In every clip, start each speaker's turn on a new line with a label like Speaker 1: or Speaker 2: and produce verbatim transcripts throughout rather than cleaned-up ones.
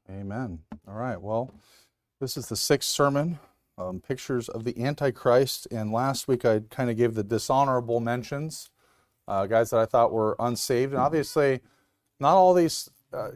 Speaker 1: Amen. All right, well, this is the sixth sermon, um, Pictures of the Antichrist, and last week I kind of gave the dishonorable mentions, uh, guys that I thought were unsaved, and obviously not all these, uh,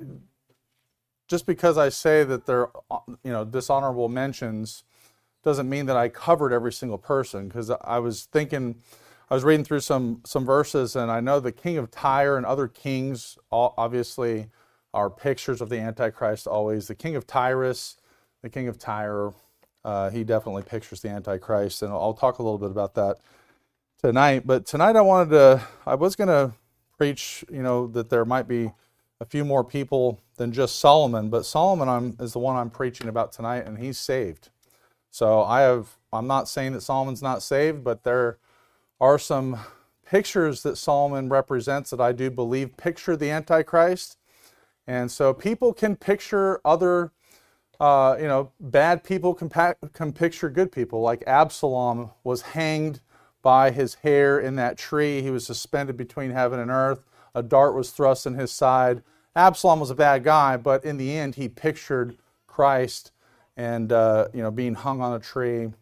Speaker 1: just because I say that they're, you know, dishonorable mentions doesn't mean that I covered every single person, because I was thinking, I was reading through some, some verses, and I know the king of Tyre and other kings, all, obviously, are pictures of the Antichrist always. The king of Tyrus, the king of Tyre, uh, he definitely pictures the Antichrist, and I'll talk a little bit about that tonight. But tonight I wanted to, I was going to preach, you know, that there might be a few more people than just Solomon, but Solomon I'm, is the one I'm preaching about tonight, and he's saved. So I have, I'm not saying that Solomon's not saved, but there are some pictures that Solomon represents that I do believe picture the Antichrist. And so people can picture other, uh, you know, bad people can, pa- can picture good people. Like Absalom was hanged by his hair in that tree. He was suspended between heaven and earth. A dart was thrust in his side. Absalom was a bad guy, but in the end he pictured Christ and, uh, you know, being hung on a tree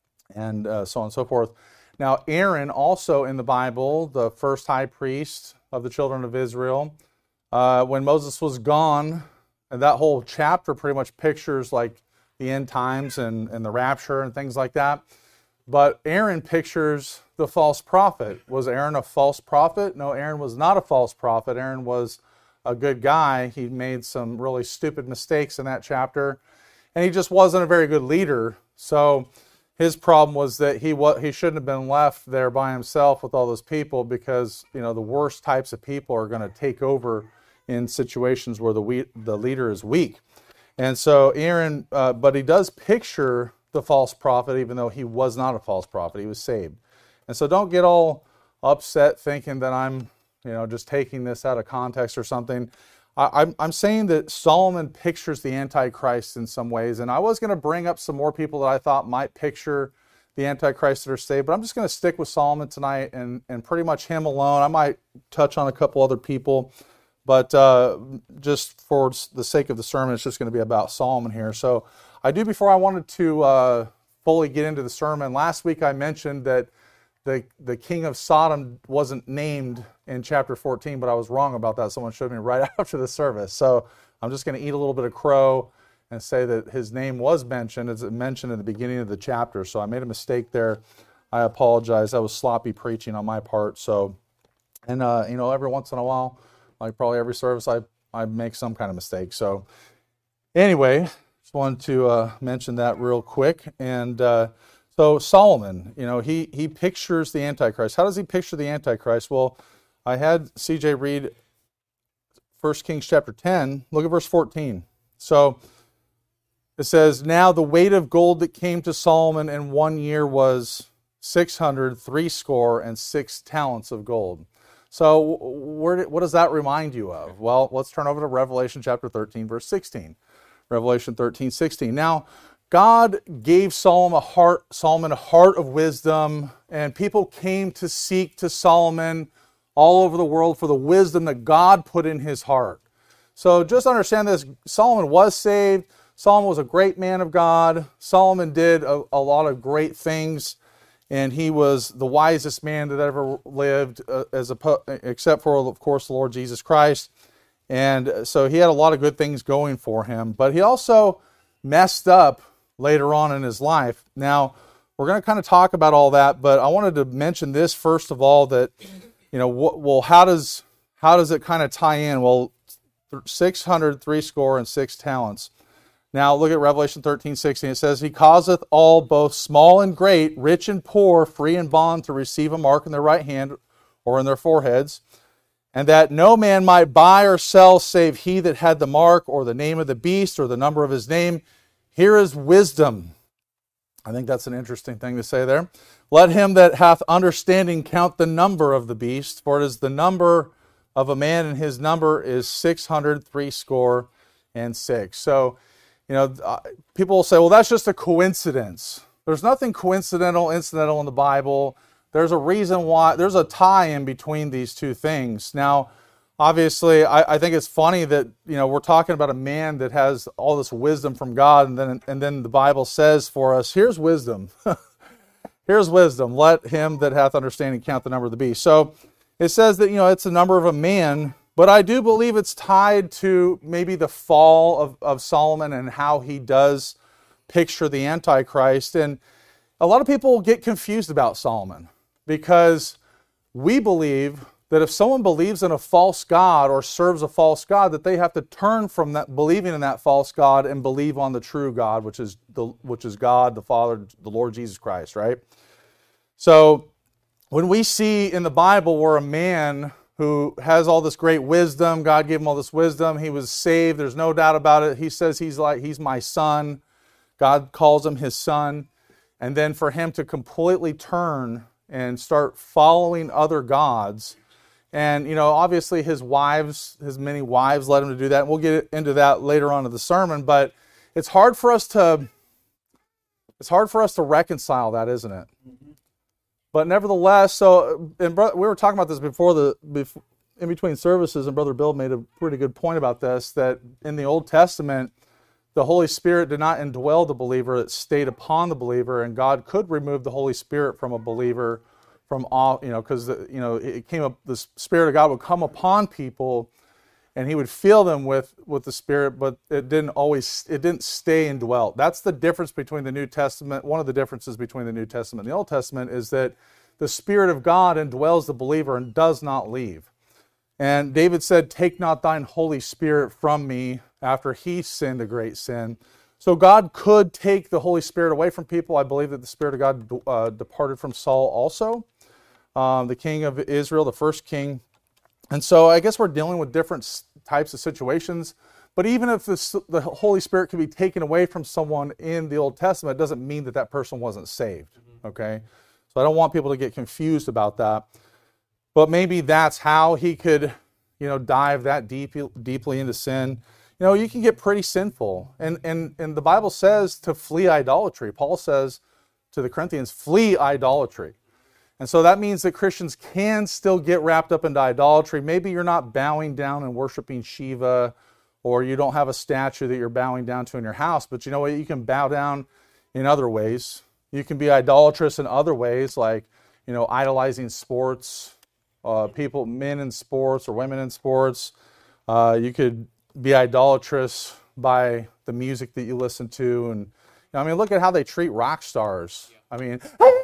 Speaker 1: and uh, so on and so forth. Now Aaron, also in the Bible, the first high priest of the children of Israel, Uh, when Moses was gone, and that whole chapter pretty much pictures like the end times and, and the rapture and things like that. But Aaron pictures the false prophet. Was Aaron a false prophet? No, Aaron was not a false prophet. Aaron was a good guy. He made some really stupid mistakes in that chapter, and he just wasn't a very good leader. So his problem was that he wa- he shouldn't have been left there by himself with all those people, because you know the worst types of people are going to take over in situations where the we- the leader is weak. And so Aaron, uh, but he does picture the false prophet, even though he was not a false prophet. He was saved. And so don't get all upset thinking that I'm, you know, just taking this out of context or something. I, I'm, I'm saying that Solomon pictures the Antichrist in some ways, and I was going to bring up some more people that I thought might picture the Antichrist that are saved, but I'm just going to stick with Solomon tonight and, and pretty much him alone. I might touch on a couple other people, but uh, just for the sake of the sermon, it's just going to be about Solomon here. So I do, before I wanted to uh, fully get into the sermon, last week I mentioned that the, the king of Sodom wasn't named in chapter fourteen, but I was wrong about that. Someone showed me right after the service. So I'm just going to eat a little bit of crow and say that his name was mentioned. It's mentioned in the beginning of the chapter. So I made a mistake there. I apologize. That was sloppy preaching on my part. So, and uh, you know, every once in a while, like probably every service, I, I make some kind of mistake. So anyway, just wanted to uh, mention that real quick. And uh, so Solomon, you know, he, he pictures the Antichrist. How does he picture the Antichrist? Well, I had C J read First Kings chapter ten. Look at verse fourteen. So it says, "Now the weight of gold that came to Solomon in one year was six hundred threescore and six talents of gold." So where, what does that remind you of? Well, let's turn over to Revelation chapter thirteen, verse sixteen. Revelation thirteen, sixteen. Now, God gave Solomon a heart, Solomon a heart of wisdom, and people came to seek to Solomon all over the world for the wisdom that God put in his heart. So just understand this, Solomon was saved. Solomon was a great man of God. Solomon did a, a lot of great things, and he was the wisest man that ever lived, uh, as a, except for, of course, the Lord Jesus Christ. And so he had a lot of good things going for him. But he also messed up later on in his life. Now, we're going to kind of talk about all that, but I wanted to mention this first of all, that, you know, wh- well, how does how does it kind of tie in? Well, six hundred threescore and six talents. Now look at Revelation thirteen, sixteen. It says, "He causeth all, both small and great, rich and poor, free and bond, to receive a mark in their right hand or in their foreheads, and that no man might buy or sell save he that had the mark, or the name of the beast, or the number of his name. Here is wisdom." I think that's an interesting thing to say there. "Let him that hath understanding count the number of the beast, for it is the number of a man, and his number is six hundred threescore and six." So, you know, people will say, well, that's just a coincidence. There's nothing coincidental, incidental in the Bible. There's a reason why, there's a tie in between these two things. Now, obviously, I, I think it's funny that, you know, we're talking about a man that has all this wisdom from God, and then and then the Bible says for us, here's wisdom. Here's wisdom. Let him that hath understanding count the number of the beast. So it says that, you know, it's the number of a man, but I do believe it's tied to maybe the fall of, of Solomon and how he does picture the Antichrist. And a lot of people get confused about Solomon because we believe that if someone believes in a false god or serves a false god, that they have to turn from that believing in that false god and believe on the true God, which is the which is God, the Father, the Lord Jesus Christ, right? So when we see in the Bible where a man who has all this great wisdom, God gave him all this wisdom, he was saved, there's no doubt about it. He says he's like he's my son. God calls him his son. And then for him to completely turn and start following other gods. And, you know, obviously his wives, his many wives led him to do that. And we'll get into that later on in the sermon. But it's hard for us to, it's hard for us to reconcile that, isn't it? Mm-hmm. But nevertheless, so, and bro, we were talking about this before the, before, in between services, and Brother Bill made a pretty good point about this, that in the Old Testament, the Holy Spirit did not indwell the believer, it stayed upon the believer, and God could remove the Holy Spirit from a believer from all, you know, because, you know, it came up, the Spirit of God would come upon people and he would fill them with, with the Spirit, but it didn't always, it didn't stay indwelt. That's the difference between the New Testament. One of the differences between the New Testament and the Old Testament is that the Spirit of God indwells the believer and does not leave. And David said, take not thine Holy Spirit from me, after he sinned a great sin. So God could take the Holy Spirit away from people. I believe that the Spirit of God uh, departed from Saul also, um, the king of Israel, the first king. And so I guess we're dealing with different types of situations. But even if this, the Holy Spirit could be taken away from someone in the Old Testament, it doesn't mean that that person wasn't saved. Okay? So I don't want people to get confused about that. But maybe that's how he could, you know, dive that deep, deeply into sin. You know, you can get pretty sinful. And, and, and the Bible says to flee idolatry. Paul says to the Corinthians, flee idolatry. And so that means that Christians can still get wrapped up into idolatry. Maybe you're not bowing down and worshiping Shiva, or you don't have a statue that you're bowing down to in your house. But you know what? You can bow down in other ways. You can be idolatrous in other ways, like, you know, idolizing sports, uh, people, men in sports or women in sports. Uh, you could be idolatrous by the music that you listen to. And, you know, I mean, look at how they treat rock stars. I mean,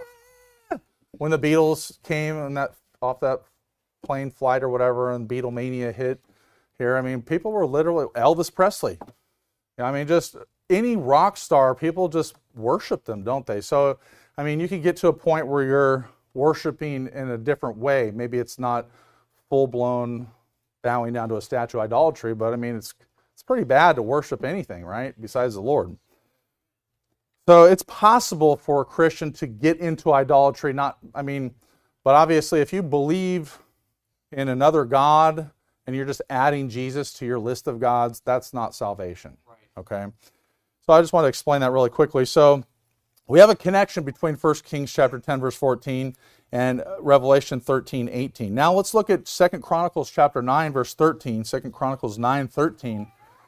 Speaker 1: when the Beatles came and that off that plane flight or whatever, and Beatlemania hit here, I mean, people were literally, Elvis Presley. I mean, just any rock star, people just worship them, don't they? So, I mean, you can get to a point where you're worshiping in a different way. Maybe it's not full-blown bowing down to a statue idolatry, but I mean, it's it's pretty bad to worship anything, right, besides the Lord. So it's possible for a Christian to get into idolatry, not, I mean, but obviously if you believe in another God and you're just adding Jesus to your list of gods, that's not salvation, right. Okay? So I just want to explain that really quickly. So we have a connection between First Kings chapter ten, verse fourteen, and Revelation thirteen, eighteen. Now let's look at Second Chronicles chapter nine, verse thirteen. Second Chronicles nine, thirteen.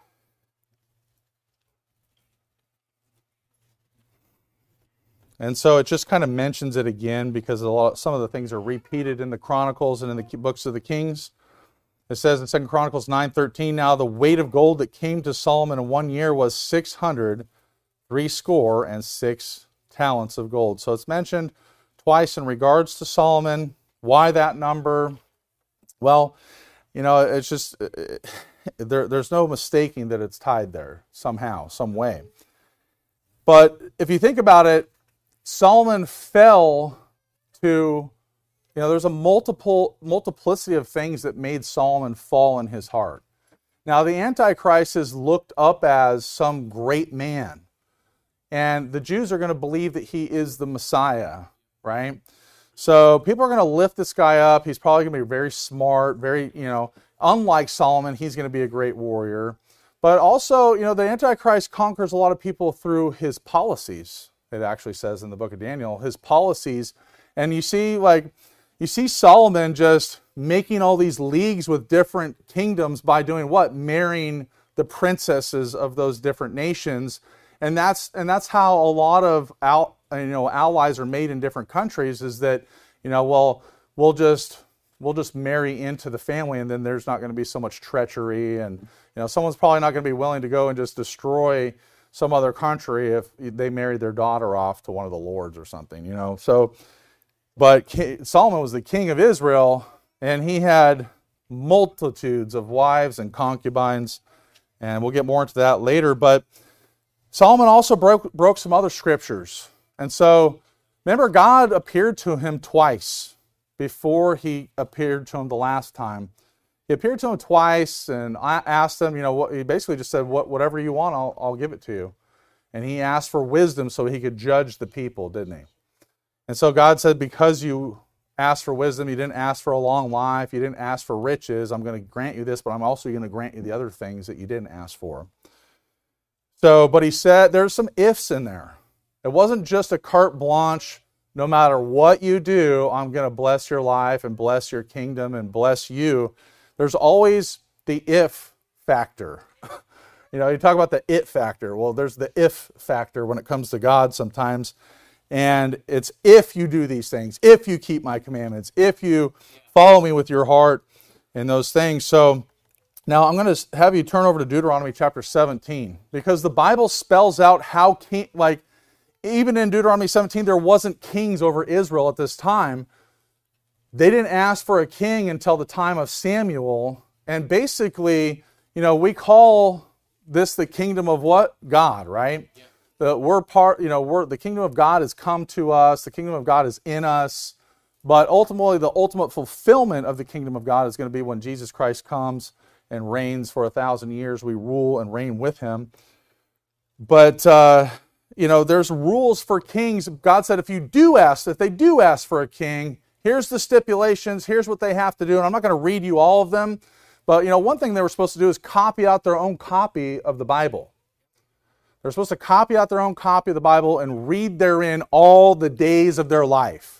Speaker 1: And so it just kind of mentions it again because a lot, some of the things are repeated in the Chronicles and in the books of the Kings. It says in Second Chronicles nine, thirteen, now the weight of gold that came to Solomon in one year was six hundred, three score, and six talents of gold. So it's mentioned twice in regards to Solomon. Why that number? Well, you know, it's just, there, there's no mistaking that it's tied there somehow, some way. But if you think about it, Solomon fell to, you know, there's a multiple multiplicity of things that made Solomon fall in his heart. Now, the Antichrist is looked up as some great man. And the Jews are going to believe that he is the Messiah, right? So people are going to lift this guy up. He's probably going to be very smart, very, you know, unlike Solomon, he's going to be a great warrior. But also, you know, the Antichrist conquers a lot of people through his policies. It actually says in the book of Daniel, his policies. And you see, like, you see Solomon just making all these leagues with different kingdoms by doing what? Marrying the princesses of those different nations. And that's and that's how a lot of al, you know allies are made in different countries, is that, you know, well, we'll just we'll just marry into the family, and then there's not going to be so much treachery, and, you know, someone's probably not going to be willing to go and just destroy some other country if they married their daughter off to one of the lords or something, you know. So, but Solomon was the king of Israel, and he had multitudes of wives and concubines, and we'll get more into that later. But Solomon also broke broke some other scriptures. And so, remember, God appeared to him twice before he appeared to him the last time. He appeared to him twice, and I asked him, you know, what, he basically just said, what, whatever you want, I'll, I'll give it to you. And he asked for wisdom so he could judge the people, didn't he? And so God said, because you asked for wisdom, you didn't ask for a long life, you didn't ask for riches, I'm going to grant you this, but I'm also going to grant you the other things that you didn't ask for. So, but he said, there's some ifs in there. It wasn't just a carte blanche, no matter what you do, I'm going to bless your life and bless your kingdom and bless you. There's always the if factor. You know, you talk about the it factor. Well, there's the if factor when it comes to God sometimes. And it's if you do these things, if you keep my commandments, if you follow me with your heart and those things. So now I'm going to have you turn over to Deuteronomy chapter seventeen, because the Bible spells out how, king, like, even in Deuteronomy seventeen, there wasn't kings over Israel at this time. They didn't ask for a king until the time of Samuel. And basically, you know, we call this the kingdom of what? God, right? Yeah. The, we're part, you know, we're, the kingdom of God has come to us. The kingdom of God is in us. But ultimately, the ultimate fulfillment of the kingdom of God is going to be when Jesus Christ comes and reigns for a thousand years. We rule and reign with him. But, uh, you know, there's rules for kings. God said if you do ask, if they do ask for a king, here's the stipulations, here's what they have to do. And I'm not going to read you all of them. But, you know, one thing they were supposed to do is copy out their own copy of the Bible. They're supposed to copy out their own copy of the Bible and read therein all the days of their life.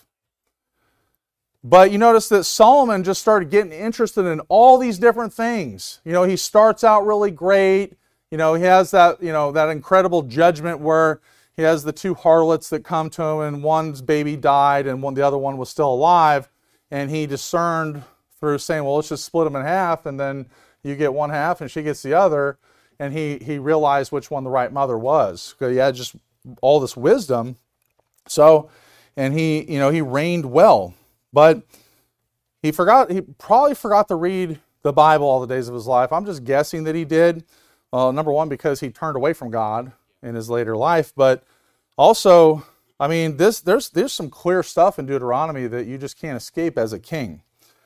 Speaker 1: But you notice that Solomon just started getting interested in all these different things. You know, he starts out really great. You know, he has that, you know, that incredible judgment where he has the two harlots that come to him, and one's baby died and one, the other one was still alive. And he discerned through saying, well, let's just split them in half, and then you get one half and she gets the other. And he, he realized which one the right mother was, because he had just all this wisdom. So, and he, you know, he reigned well. But he forgot, he probably forgot to read the Bible all the days of his life. I'm just guessing that he did. Well, number one, because he turned away from God in his later life. But also, I mean, this there's there's some clear stuff in Deuteronomy that you just can't escape as a king.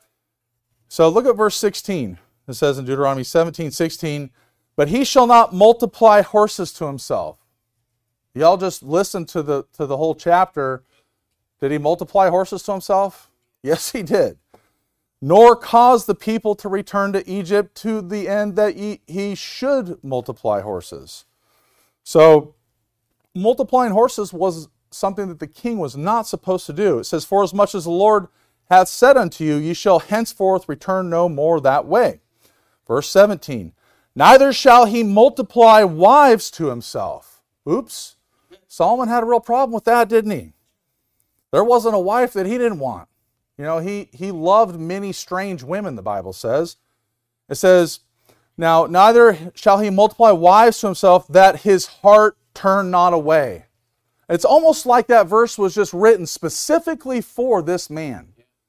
Speaker 1: So look at verse sixteen. It says in Deuteronomy seventeen sixteen, but he shall not multiply horses to himself. Y'all just listen to the to the whole chapter. Did he multiply horses to himself? Yes, he did. Nor cause the people to return to Egypt, to the end that he, he should multiply horses. So, multiplying horses was something that the king was not supposed to do. It says, for as much as the Lord hath said unto you, ye shall henceforth return no more that way. Verse seventeen, neither shall he multiply wives to himself. Oops. Solomon had a real problem with that, didn't he? There wasn't a wife that he didn't want. You know, he, he loved many strange women, the Bible says. It says, now, neither shall he multiply wives to himself, that his heart turn not away. It's almost like that verse was just written specifically for this man.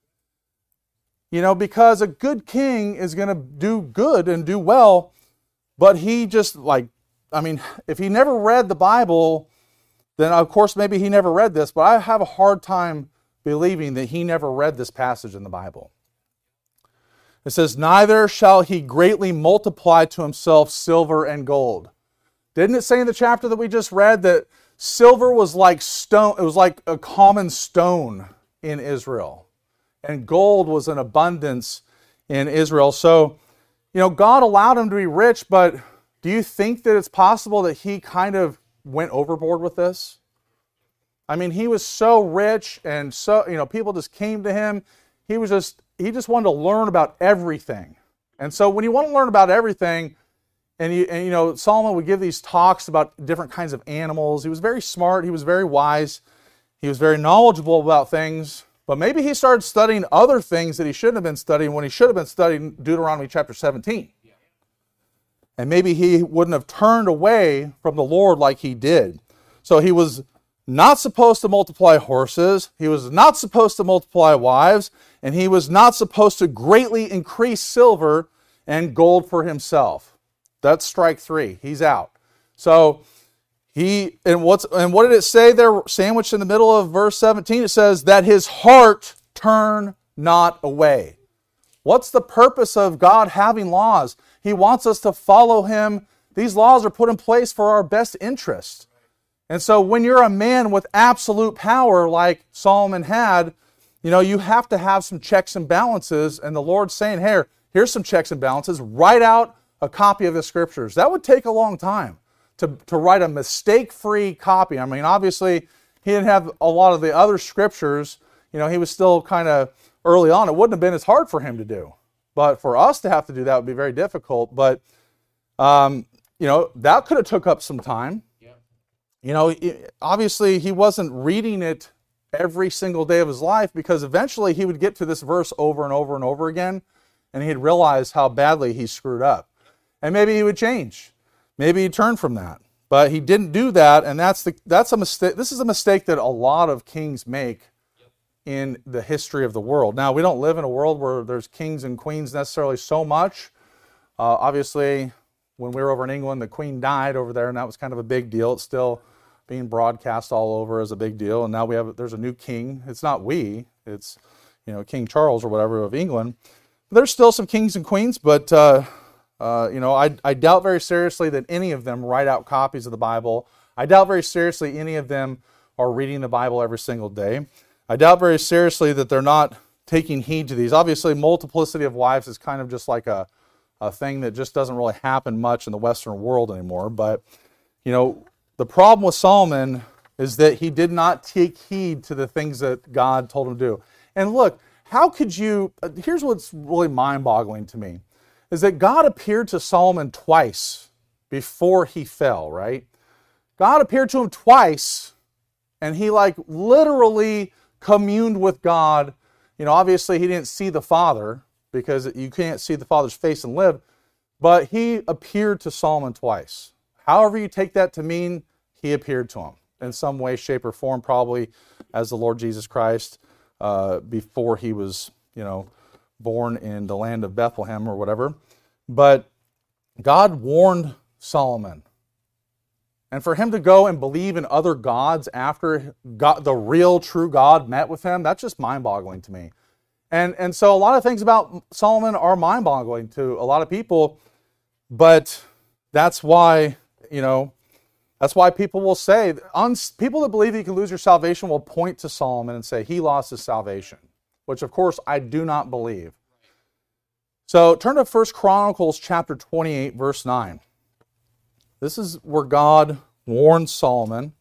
Speaker 1: You know, because a good king is going to do good and do well, but he just, like, I mean, if he never read the Bible, then of course maybe he never read this, but I have a hard time believing that he never read this passage in the Bible. It says, neither shall he greatly multiply to himself silver and gold. Didn't it say in the chapter that we just read that silver was like stone, it was like a common stone in Israel, and gold was an abundance in Israel. So, you know, God allowed him to be rich, but do you think that it's possible that he kind of went overboard with this? I mean, he was so rich, and so, you know, people just came to him. He was just, he just wanted to learn about everything. And so when you want to learn about everything, and you, and you know, Solomon would give these talks about different kinds of animals. He was very smart. He was very wise. He was very knowledgeable about things. But maybe he started studying other things that he shouldn't have been studying when he should have been studying Deuteronomy chapter seventeen. And maybe he wouldn't have turned away from the Lord like he did. So he was not supposed to multiply horses. He was not supposed to multiply wives. And he was not supposed to greatly increase silver and gold for himself. That's strike three. He's out. So he, and what's, and what did it say there, sandwiched in the middle of verse seventeen? It says that his heart turn not away. What's the purpose of God having laws? He wants us to follow him. These laws are put in place for our best interest. And so when you're a man with absolute power like Solomon had, you know, you have to have some checks and balances. And the Lord's saying, hey, here's some checks and balances. Write out a copy of the scriptures. That would take a long time to, to write a mistake-free copy. I mean, obviously, he didn't have a lot of the other scriptures. You know, he was still kind of early on. It wouldn't have been as hard for him to do. But for us to have to do that would be very difficult. But, um, you know, that could have took up some time. Yeah. You know, obviously, he wasn't reading it every single day of his life, because eventually he would get to this verse over and over and over again, and he'd realize how badly he screwed up. And maybe he would change. Maybe he'd turn from that. But he didn't do that, and that's the that's a mistake. This is a mistake that a lot of kings make in the history of the world. Now, we don't live in a world where there's kings and queens necessarily so much. Uh, obviously, when we were over in England, the Queen died over there, and that was kind of a big deal. It's still being broadcast all over as a big deal. And now we have there's a new king. It's not we. It's, you know, King Charles or whatever of England. There's still some kings and queens, but uh, uh, you know, I, I doubt very seriously that any of them write out copies of the Bible. I doubt very seriously any of them are reading the Bible every single day. I doubt very seriously that they're not taking heed to these. Obviously, multiplicity of wives is kind of just like a, a thing that just doesn't really happen much in the Western world anymore. But, you know, the problem with Solomon is that he did not take heed to the things that God told him to do. And look, how could you, here's what's really mind-boggling to me, is that God appeared to Solomon twice before he fell, right? God appeared to him twice, and he like literally communed with God. You know, obviously he didn't see the Father, because you can't see the Father's face and live, but he appeared to Solomon twice. However you take that to mean, he appeared to him in some way, shape, or form, probably as the Lord Jesus Christ uh, before he was, you know, born in the land of Bethlehem or whatever. But God warned Solomon. And for him to go and believe in other gods after God, the real true God met with him, that's just mind-boggling to me. And, and so a lot of things about Solomon are mind-boggling to a lot of people, but that's why, you know, that's why people will say, uns, people that believe you can lose your salvation will point to Solomon and say he lost his salvation, which of course I do not believe. So turn to First Chronicles chapter twenty-eight, verse nine. This is where God warned Solomon.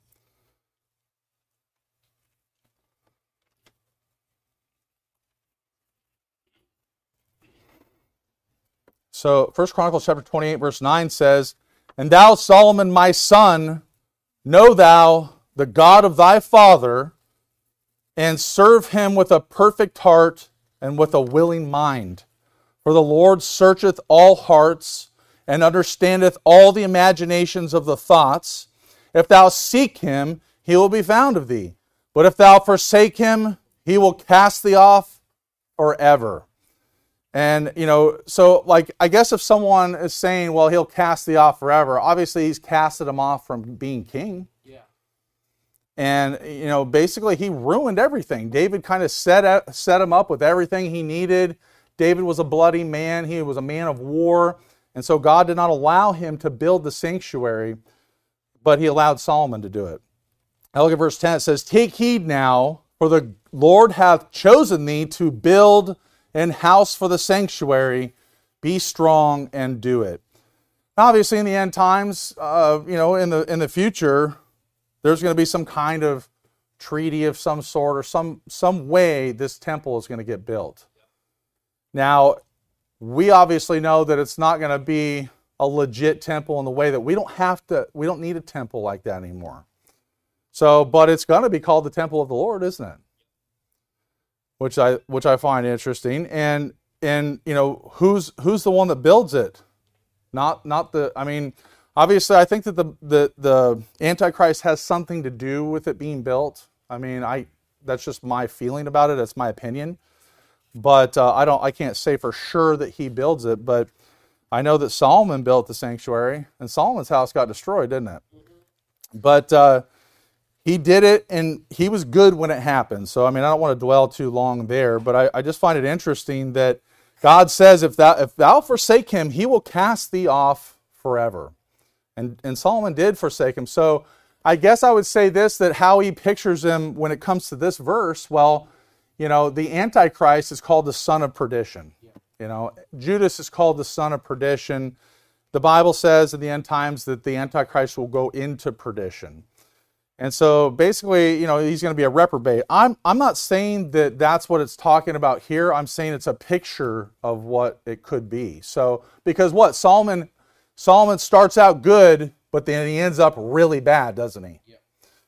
Speaker 1: So First Chronicles chapter twenty-eight, verse nine says, "And thou, Solomon, my son, know thou the God of thy father, and serve him with a perfect heart and with a willing mind. For the Lord searcheth all hearts, and understandeth all the imaginations of the thoughts. If thou seek him, he will be found of thee. But if thou forsake him, he will cast thee off forever." And, you know, so, like, I guess if someone is saying, well, he'll cast thee off forever, obviously he's casted him off from being king. Yeah. And, you know, basically he ruined everything. David kind of set, set him up with everything he needed. David was a bloody man. He was a man of war. And so God did not allow him to build the sanctuary, but he allowed Solomon to do it. Now look at verse ten. It says, "Take heed now, for the Lord hath chosen thee to build an house for the sanctuary. Be strong and do it." Obviously, in the end times, uh, you know, in the in the future, there's going to be some kind of treaty of some sort, or some some way this temple is going to get built. Now, we obviously know that it's not going to be a legit temple in the way that we don't have to, we don't need a temple like that anymore. So, but it's going to be called the temple of the Lord, isn't it? Which I, which I find interesting. And, and, you know, who's, who's the one that builds it? Not, not the, I mean, obviously I think that the, the, the Antichrist has something to do with it being built. I mean, I, that's just my feeling about it. That's my opinion. But uh, I don't, I can't say for sure that he builds it, but I know that Solomon built the sanctuary, and Solomon's house got destroyed, didn't it? Mm-hmm. But uh, he did it, and he was good when it happened. So, I mean, I don't want to dwell too long there, but I, I just find it interesting that God says, if thou, if thou forsake him, he will cast thee off forever. And, and Solomon did forsake him. So I guess I would say this, that how he pictures him when it comes to this verse, well, you know, the Antichrist is called the son of perdition. You know, Judas is called the son of perdition. The Bible says in the end times that the Antichrist will go into perdition. And so basically, you know, he's going to be a reprobate. I'm, I'm not saying that that's what it's talking about here. I'm saying it's a picture of what it could be. So, because what? Solomon, Solomon starts out good, but then he ends up really bad, doesn't he? Yeah.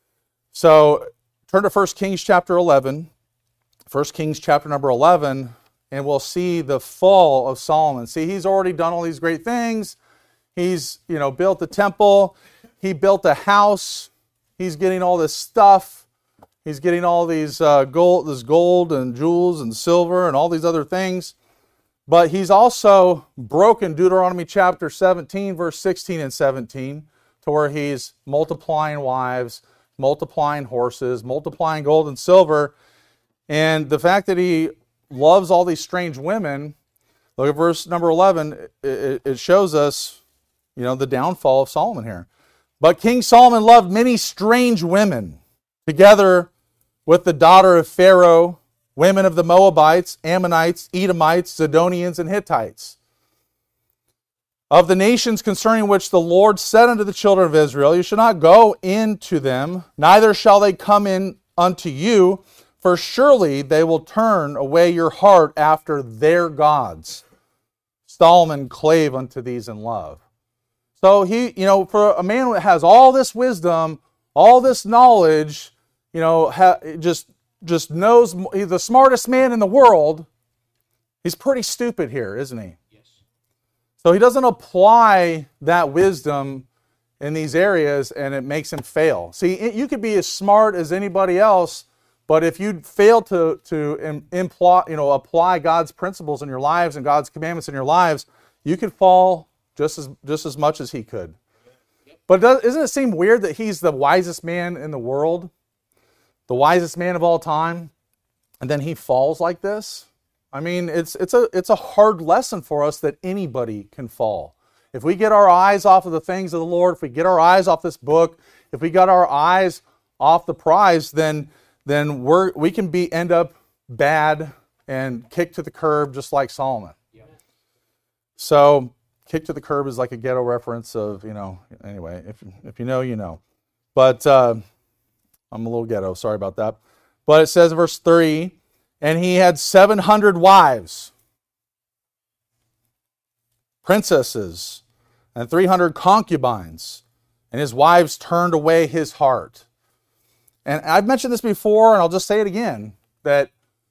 Speaker 1: So turn to First Kings chapter eleven. First Kings chapter number eleven, and we'll see the fall of Solomon. See, he's already done all these great things. He's, you know, built the temple. He built a house. He's getting all this stuff. He's getting all these uh, gold, this gold and jewels and silver and all these other things. But he's also broken Deuteronomy chapter seventeen, verse sixteen and seventeen, to where he's multiplying wives, multiplying horses, multiplying gold and silver. And the fact that he loves all these strange women, look at verse number eleven, it, it shows us, you know, the downfall of Solomon here. But King Solomon loved many strange women, together with the daughter of Pharaoh, women of the Moabites, Ammonites, Edomites, Zidonians, and Hittites. Of the nations concerning which the Lord said unto the children of Israel, you shall not go into them, neither shall they come in unto you, for surely they will turn away your heart after their gods. Solomon clave unto these in love. So he, you know, for a man that has all this wisdom, all this knowledge, you know, ha, just, just knows, he's the smartest man in the world, he's pretty stupid here, isn't he? Yes. So he doesn't apply that wisdom in these areas, and it makes him fail. See, you could be as smart as anybody else, but if you fail to, to imply, you know, apply God's principles in your lives and God's commandments in your lives, you could fall just as, just as much as he could. But does, doesn't it seem weird that he's the wisest man in the world, the wisest man of all time, and then he falls like this? I mean, it's, it's, a, it's a hard lesson for us that anybody can fall. If we get our eyes off of the things of the Lord, if we get our eyes off this book, if we got our eyes off the prize, then then we're, we can be end up bad and kicked to the curb just like Solomon. Yeah. So, kick to the curb is like a ghetto reference of, you know, anyway, if, if you know, you know. But uh, I'm a little ghetto, sorry about that. But it says in verse three, and he had seven hundred wives, princesses, and three hundred concubines, and his wives turned away his heart. And I've mentioned this before, and I'll just say it again, that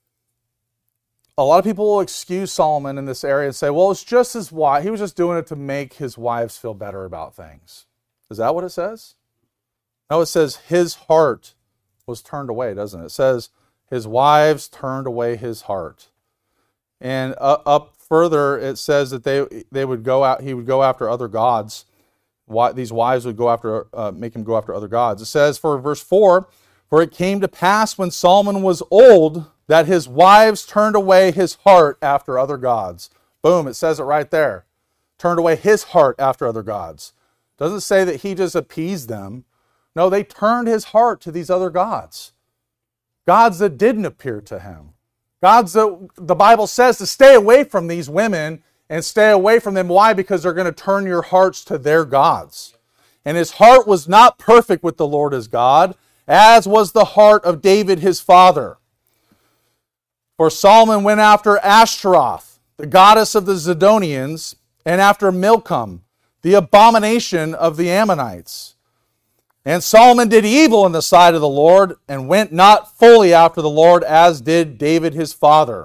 Speaker 1: a lot of people will excuse Solomon in this area and say, well, it's just his wife. He was just doing it to make his wives feel better about things. Is that what it says? No, it says his heart was turned away, doesn't it? It says his wives turned away his heart. And uh, up further, it says that they they would go out. He would go after other gods. Why, these wives would go after, uh, make him go after other gods. It says for verse four, for it came to pass when Solomon was old that his wives turned away his heart after other gods. Boom, it says it right there. Turned away his heart after other gods. Doesn't say that he just appeased them. No, they turned his heart to these other gods. Gods that didn't appear to him. Gods that the Bible says to stay away from these women and stay away from them. Why? Because they're going to turn your hearts to their gods. And his heart was not perfect with the Lord his God, as was the heart of David his father. For Solomon went after Ashtaroth, the goddess of the Zidonians, and after Milcom, the abomination of the Ammonites. And Solomon did evil in the sight of the Lord, and went not fully after the Lord, as did David his father.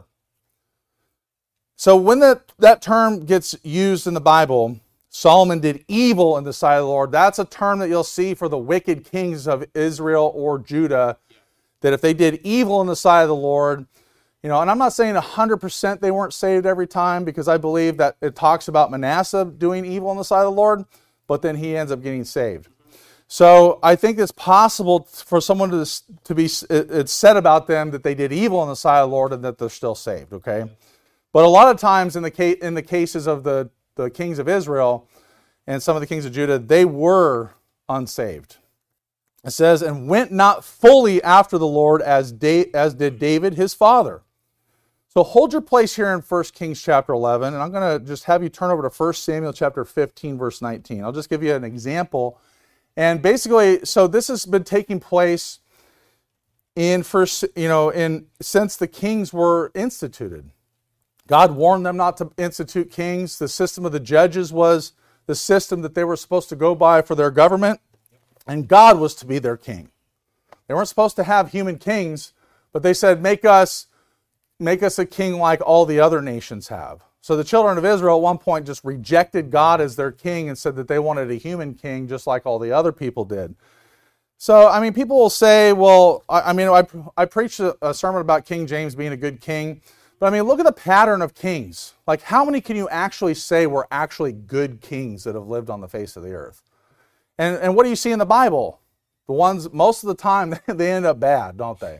Speaker 1: So when that, that term gets used in the Bible, Solomon did evil in the sight of the Lord, that's a term that you'll see for the wicked kings of Israel or Judah, that if they did evil in the sight of the Lord, you know, and I'm not saying one hundred percent they weren't saved every time, because I believe that it talks about Manasseh doing evil in the sight of the Lord, but then he ends up getting saved. So I think it's possible for someone to, to be, it's said about them that they did evil in the sight of the Lord and that they're still saved, okay? But a lot of times in the case, in the cases of the, the kings of Israel and some of the kings of Judah, they were unsaved. It says, and went not fully after the Lord as, da- as did David his father. So hold your place here in First Kings chapter eleven, and I'm going to just have you turn over to First Samuel chapter fifteen, verse nineteen. I'll just give you an example. And basically, so this has been taking place in first, you know, in since the kings were instituted. God warned them not to institute kings. The system of the judges was the system that they were supposed to go by for their government, and God was to be their king. They weren't supposed to have human kings, but they said, make us, make us a king like all the other nations have. So the children of Israel at one point just rejected God as their king and said that they wanted a human king just like all the other people did. So, I mean, people will say, well, I, I mean, I, I preached a, a sermon about King James being a good king. But I mean, look at the pattern of kings. Like, how many can you actually say were actually good kings that have lived on the face of the earth? And, and what do you see in the Bible? The ones, most of the time, they end up bad, don't they?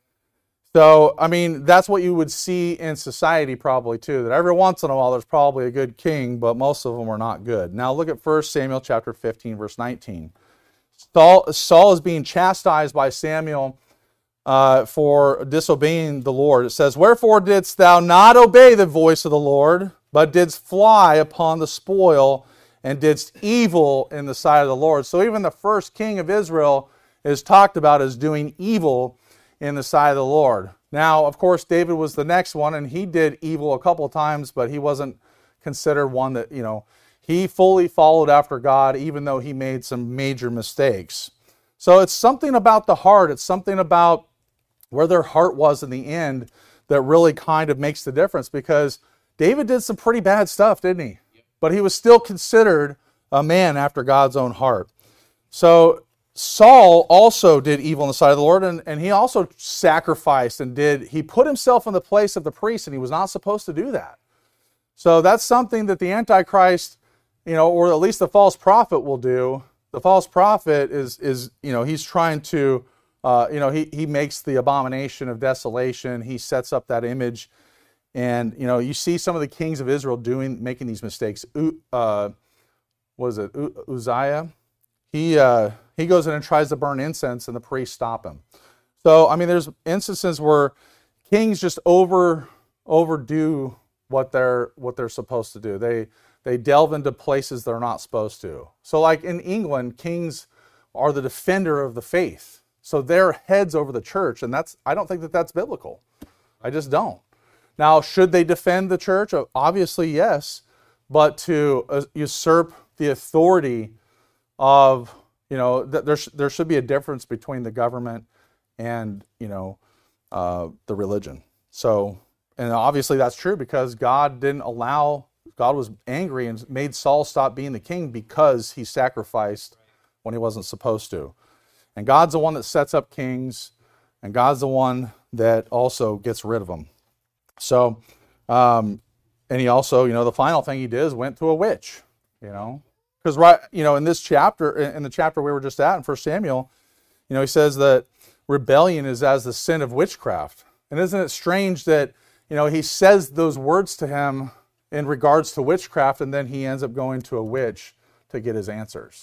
Speaker 1: So, I mean, that's what you would see in society probably too, that every once in a while there's probably a good king, but most of them are not good. Now look at First Samuel chapter fifteen, verse nineteen. Saul, Saul is being chastised by Samuel uh, for disobeying the Lord. It says, wherefore didst thou not obey the voice of the Lord, but didst fly upon the spoil, and didst evil in the sight of the Lord. So even the first king of Israel is talked about as doing evil in the sight of the Lord. Now, of course, David was the next one, and he did evil a couple of times, but he wasn't considered one that, you know, he fully followed after God, even though he made some major mistakes. So it's something about the heart. It's something about where their heart was in the end that really kind of makes the difference, because David did some pretty bad stuff, didn't he? But he was still considered a man after God's own heart. So Saul also did evil in the sight of the Lord, and, and he also sacrificed and did, he put himself in the place of the priest, and he was not supposed to do that. So that's something that the Antichrist, you know, or at least the false prophet will do. The false prophet is, is you know, he's trying to, uh, you know, he, he makes the abomination of desolation. He sets up that image. And, you know, you see some of the kings of Israel doing, making these mistakes. Uh, what is it? Uzziah? He, uh, he goes in and tries to burn incense, and the priests stop him. So, I mean, there's instances where kings just over, overdo what they're, what they're supposed to do. They, they delve into places they're not supposed to. So like in England, kings are the defender of the faith. So they're heads over the church, and that's, I don't think that that's biblical. I just don't. Now, should they defend the church? Obviously, yes, but to uh, usurp the authority of, you know, th- there, sh- there should be a difference between the government and, you know, uh, the religion. So, and obviously that's true, because God didn't allow, God was angry and made Saul stop being the king because he sacrificed when he wasn't supposed to. And God's the one that sets up kings, and God's the one that also gets rid of them. So, um, and he also, you know, the final thing he did is went to a witch, you know, because right, you know, in this chapter, in the chapter we were just at in First Samuel, you know, he says that rebellion is as the sin of witchcraft. And isn't it strange that, you know, he says those words to him in regards to witchcraft, and then he ends up going to a witch to get his answers.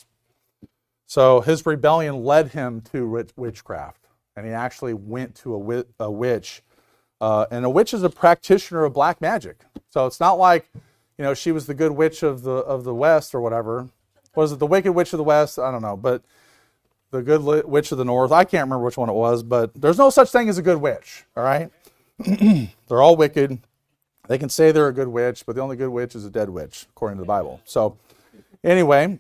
Speaker 1: So his rebellion led him to witchcraft, and he actually went to a, wit- a witch. Uh, and a witch is a practitioner of black magic. So it's not like, you know, she was the good witch of the of the West or whatever. Was it the wicked witch of the West? I don't know. But the good li- witch of the North, I can't remember which one it was. But there's no such thing as a good witch, all right? They're all wicked. They can say they're a good witch, but the only good witch is a dead witch, according to the Bible. So, anyway,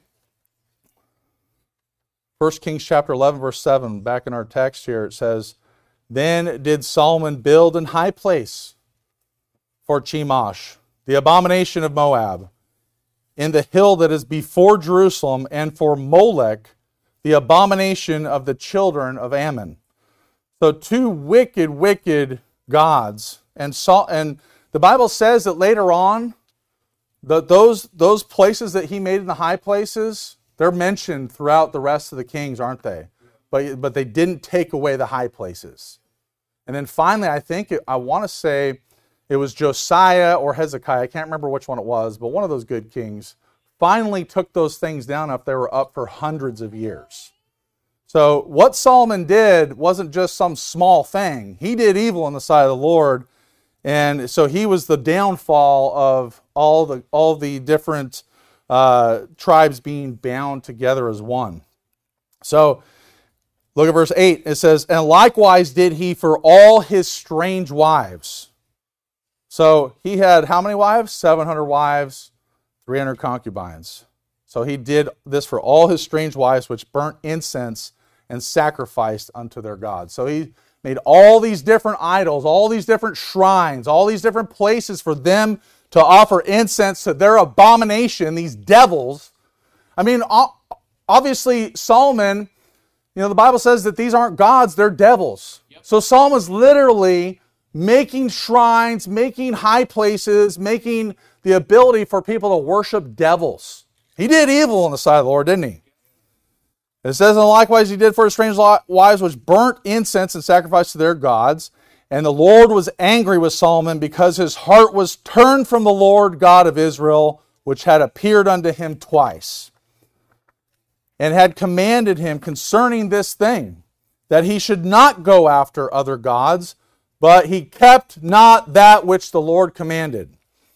Speaker 1: First Kings chapter eleven, verse seven, back in our text here, it says, Then did Solomon build an high place for Chemosh, the abomination of Moab, in the hill that is before Jerusalem, and for Molech, the abomination of the children of Ammon. So two wicked, wicked gods. And so, and the Bible says that later on, the, those, those places that he made in the high places, they're mentioned throughout the rest of the kings, aren't they? But, but they didn't take away the high places. And then finally, I think, it, I want to say it was Josiah or Hezekiah, I can't remember which one it was, but one of those good kings finally took those things down if they were up for hundreds of years. So what Solomon did wasn't just some small thing. He did evil in the sight of the Lord, and so he was the downfall of all the all the different uh, tribes being bound together as one. So look at verse eight. It says, And likewise did he for all his strange wives. So he had how many wives? seven hundred wives, three hundred concubines. So he did this for all his strange wives, which burnt incense and sacrificed unto their gods. So he made all these different idols, all these different shrines, all these different places for them to offer incense to their abomination, these devils. I mean, obviously Solomon, you know, the Bible says that these aren't gods, they're devils. Yep. So Solomon's literally making shrines, making high places, making the ability for people to worship devils. He did evil in the sight of the Lord, didn't he? It says, And likewise he did for his strange wives, which burnt incense and sacrificed to their gods. And the Lord was angry with Solomon, because his heart was turned from the Lord God of Israel, which had appeared unto him twice, and had commanded him concerning this thing, that he should not go after other gods, but he kept not that which the Lord commanded.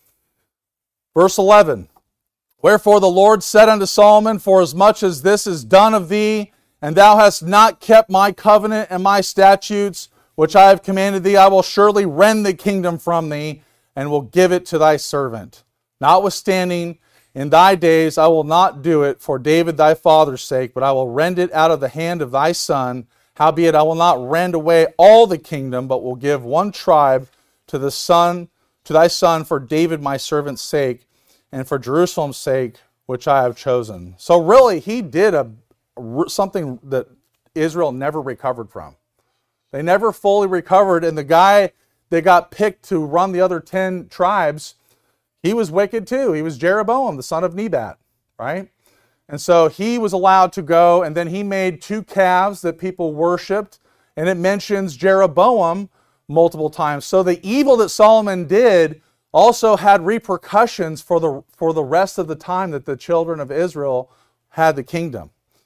Speaker 1: Verse eleven, Wherefore the Lord said unto Solomon, Forasmuch as this is done of thee, and thou hast not kept my covenant and my statutes, which I have commanded thee, I will surely rend the kingdom from thee, and will give it to thy servant. Notwithstanding, in thy days I will not do it for David thy father's sake, but I will rend it out of the hand of thy son. Howbeit I will not rend away all the kingdom, but will give one tribe to the son, to thy son for David my servant's sake, and for Jerusalem's sake, which I have chosen. So really, he did a something that Israel never recovered from. They never fully recovered, and the guy that got picked to run the other ten tribes, he was wicked too. He was Jeroboam, the son of Nebat, right? And so he was allowed to go, and then he made two calves that people worshipped, and it mentions Jeroboam multiple times. So the evil that Solomon did also had repercussions for the, for the rest of the time that the children of Israel had the kingdom.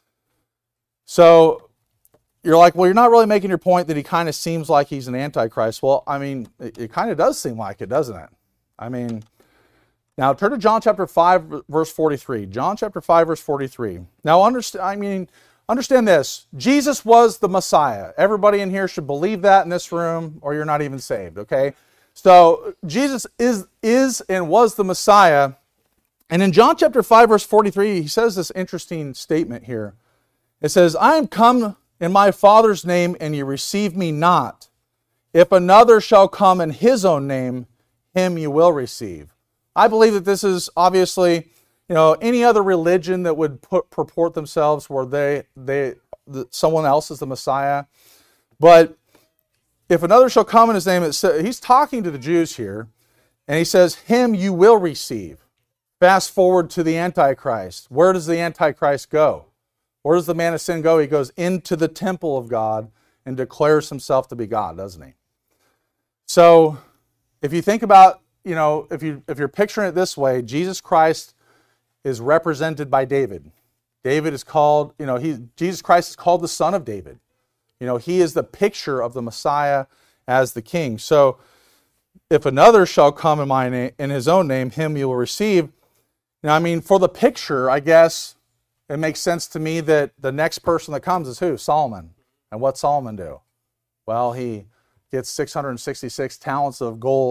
Speaker 1: So you're like, well, you're not really making your point that he kind of seems like he's an antichrist. Well, I mean, it, it kind of does seem like it, doesn't it? I mean, now turn to John chapter five, verse forty-three. John chapter five, verse forty-three. Now, understand, I mean, understand this. Jesus was the Messiah. Everybody in here should believe that in this room, or you're not even saved, okay? So Jesus is, is and was the Messiah. And in John chapter five, verse forty-three, he says this interesting statement here. It says, I am come in my Father's name, and ye receive me not. If another shall come in his own name, him you will receive. I believe that this is obviously, you know, any other religion that would put, purport themselves where they, they, the, someone else is the Messiah. But if another shall come in his name, it's, he's talking to the Jews here, and he says, him you will receive. Fast forward to the Antichrist. Where does the Antichrist go? Where does the man of sin go? He goes into the temple of God and declares himself to be God, doesn't he? So if you think about, you know, if you if you're picturing it this way, Jesus Christ is represented by David. David is called, you know, he Jesus Christ is called the Son of David. You know, he is the picture of the Messiah as the King. So if another shall come in my name, in his own name, him you will receive. Now, I mean, for the picture, I guess it makes sense to me that the next person that comes is who? Solomon. And what's Solomon do? Well, he gets six hundred sixty-six talents of gold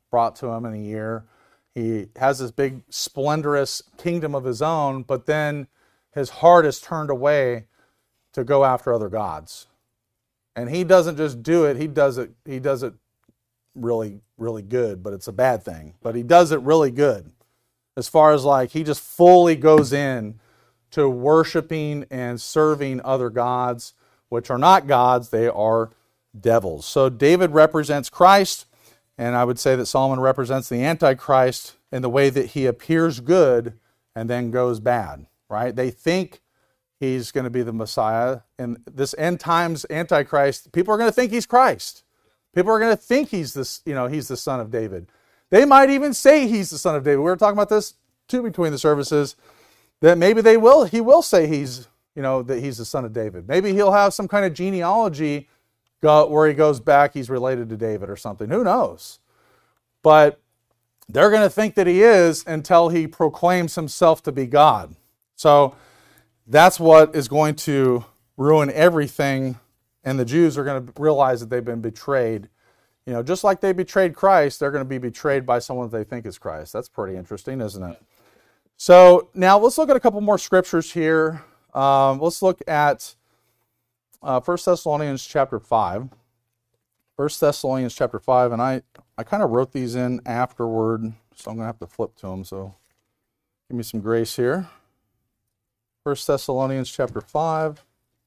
Speaker 1: brought to him in a year. He has this big splendorous kingdom of his own, but then his heart is turned away to go after other gods. And he doesn't just do it, he does it, he does it really, really good, but it's a bad thing. But he does it really good. As far as like, he just fully goes in to worshiping and serving other gods, which are not gods, they are devils. So David represents Christ, and I would say that Solomon represents the Antichrist in the way that he appears good and then goes bad, right? They think he's going to be the Messiah. And this end times Antichrist, people are going to think he's Christ. People are going to think he's this, you know, he's the son of David. They might even say he's the son of David. We were talking about this too between the services, that maybe they will, he will say he's, you know, that he's the son of David. Maybe he'll have some kind of genealogy go, where he goes back, he's related to David or something. Who knows? But they're going to think that he is until he proclaims himself to be God. So that's what is going to ruin everything, and the Jews are going to realize that they've been betrayed. You know, just like they betrayed Christ, they're going to be betrayed by someone that they think is Christ. That's pretty interesting, isn't it? So now let's look at a couple more scriptures here. Um, let's look at uh, First Thessalonians chapter five. First Thessalonians chapter five, and I, I kind of wrote these in afterward, so I'm going to have to flip to them. So give me some grace here. First Thessalonians chapter five,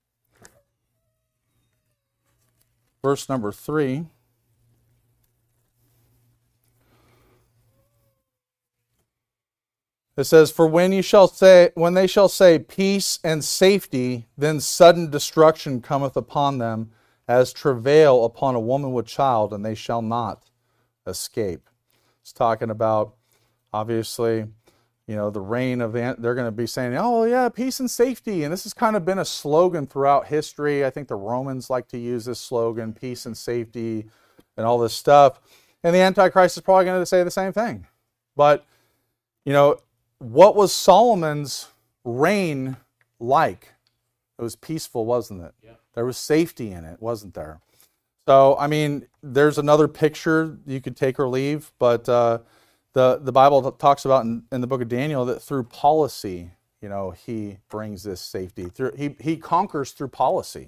Speaker 1: verse number three. It says, "For when you shall say, when they shall say peace and safety, then sudden destruction cometh upon them, as travail upon a woman with child, and they shall not escape." It's talking about, obviously, you know, the reign of the, they're going to be saying, oh yeah, peace and safety. And this has kind of been a slogan throughout history. I think the Romans like to use this slogan, peace and safety, and all this stuff. And the Antichrist is probably going to say the same thing. But, you know, what was Solomon's reign like? It was peaceful, wasn't it? Yeah. There was safety in it, wasn't there? So, I mean, there's another picture you could take or leave, but uh, the, the Bible talks about in, in the book of Daniel that through policy, you know, he brings this safety. Through, he, he conquers through policy.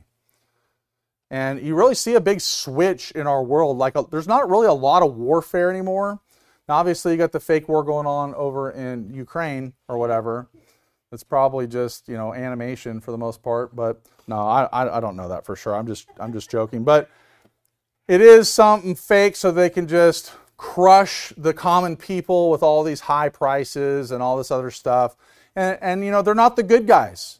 Speaker 1: And you really see a big switch in our world. Like, a, there's not really a lot of warfare anymore. Now, obviously, you got the fake war going on over in Ukraine or whatever. It's probably just, you know, animation for the most part. But no, I, I I don't know that for sure. I'm just I'm just joking. But it is something fake so they can just crush the common people with all these high prices and all this other stuff. And and you know, they're not the good guys.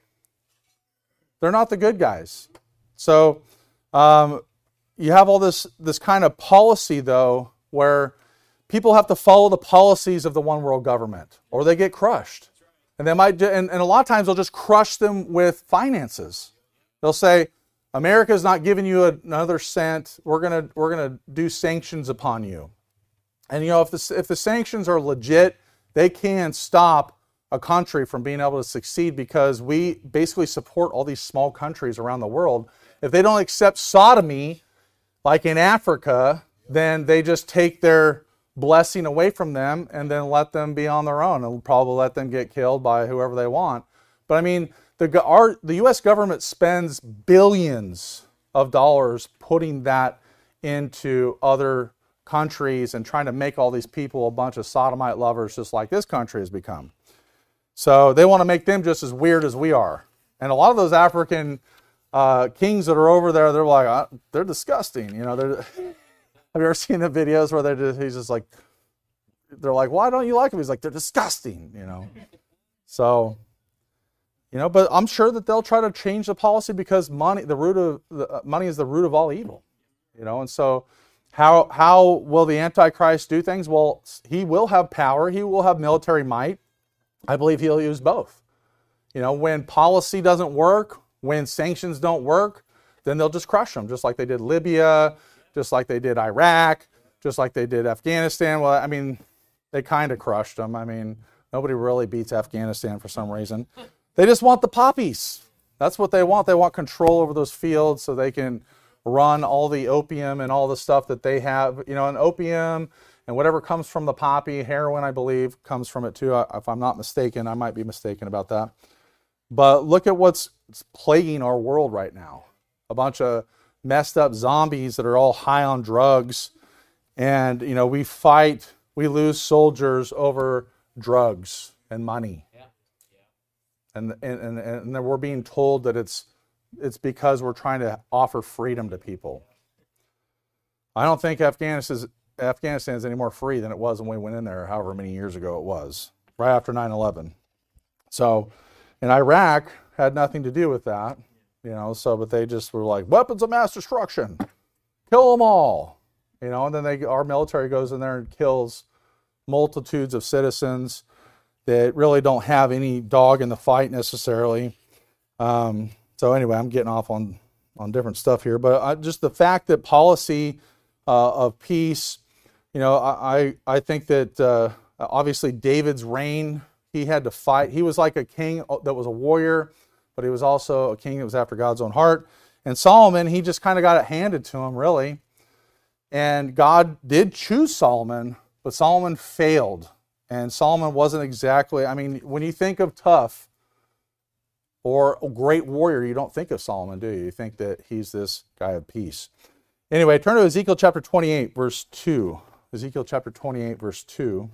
Speaker 1: They're not the good guys. So um, you have all this this kind of policy though, where people have to follow the policies of the one world government, or they get crushed. And they might, and, and a lot of times they'll just crush them with finances. They'll say, America's not giving you another cent. We're gonna we're gonna do sanctions upon you. And you know, if the if the sanctions are legit, they can stop a country from being able to succeed, because we basically support all these small countries around the world. If they don't accept sodomy, like in Africa, then they just take their blessing away from them and then let them be on their own, and probably let them get killed by whoever they want. But I mean, the our, the U S government spends billions of dollars putting that into other countries and trying to make all these people a bunch of sodomite lovers, just like this country has become. So they want to make them just as weird as we are. And a lot of those African uh, kings that are over there, they're like, uh, they're disgusting. You know, they're. Have you ever seen the videos where they're just, he's just like, they're like, why don't you like him? He's like, they're disgusting, you know. So, you know, but I'm sure that they'll try to change the policy, because money, the root of the, money is the root of all evil, you know. And so, how how will the Antichrist do things? Well, he will have power. He will have military might. I believe he'll use both. You know, when policy doesn't work, when sanctions don't work, then they'll just crush them, just like they did Libya, just like they did Iraq, just like they did Afghanistan. Well, I mean, they kind of crushed them. I mean, nobody really beats Afghanistan for some reason. They just want the poppies. That's what they want. They want control over those fields so they can run all the opium and all the stuff that they have. You know, and opium And whatever comes from the poppy, heroin, I believe, comes from it too. If I'm not mistaken, I might be mistaken about that. But look at what's plaguing our world right now. A bunch of messed up zombies that are all high on drugs. And, you know, we fight, we lose soldiers over drugs and money. Yeah. Yeah. And, and, and, and then we're being told that it's, it's because we're trying to offer freedom to people. I don't think Afghanistan's Afghanistan is any more free than it was when we went in there, however many years ago it was, right after nine eleven. So, and Iraq had nothing to do with that, you know, so, but they just were like, weapons of mass destruction, kill them all, you know, and then they, our military goes in there and kills multitudes of citizens that really don't have any dog in the fight necessarily. Um, so anyway, I'm getting off on, on different stuff here, but I, just the fact that policy uh, of peace, you know, I, I think that uh, obviously David's reign, he had to fight. He was like a king that was a warrior, but he was also a king that was after God's own heart. And Solomon, he just kind of got it handed to him, really. And God did choose Solomon, but Solomon failed. And Solomon wasn't exactly, I mean, when you think of tough or a great warrior, you don't think of Solomon, do you? You think that he's this guy of peace. Anyway, turn to Ezekiel chapter twenty-eight, verse two. Ezekiel chapter twenty-eight, verse two.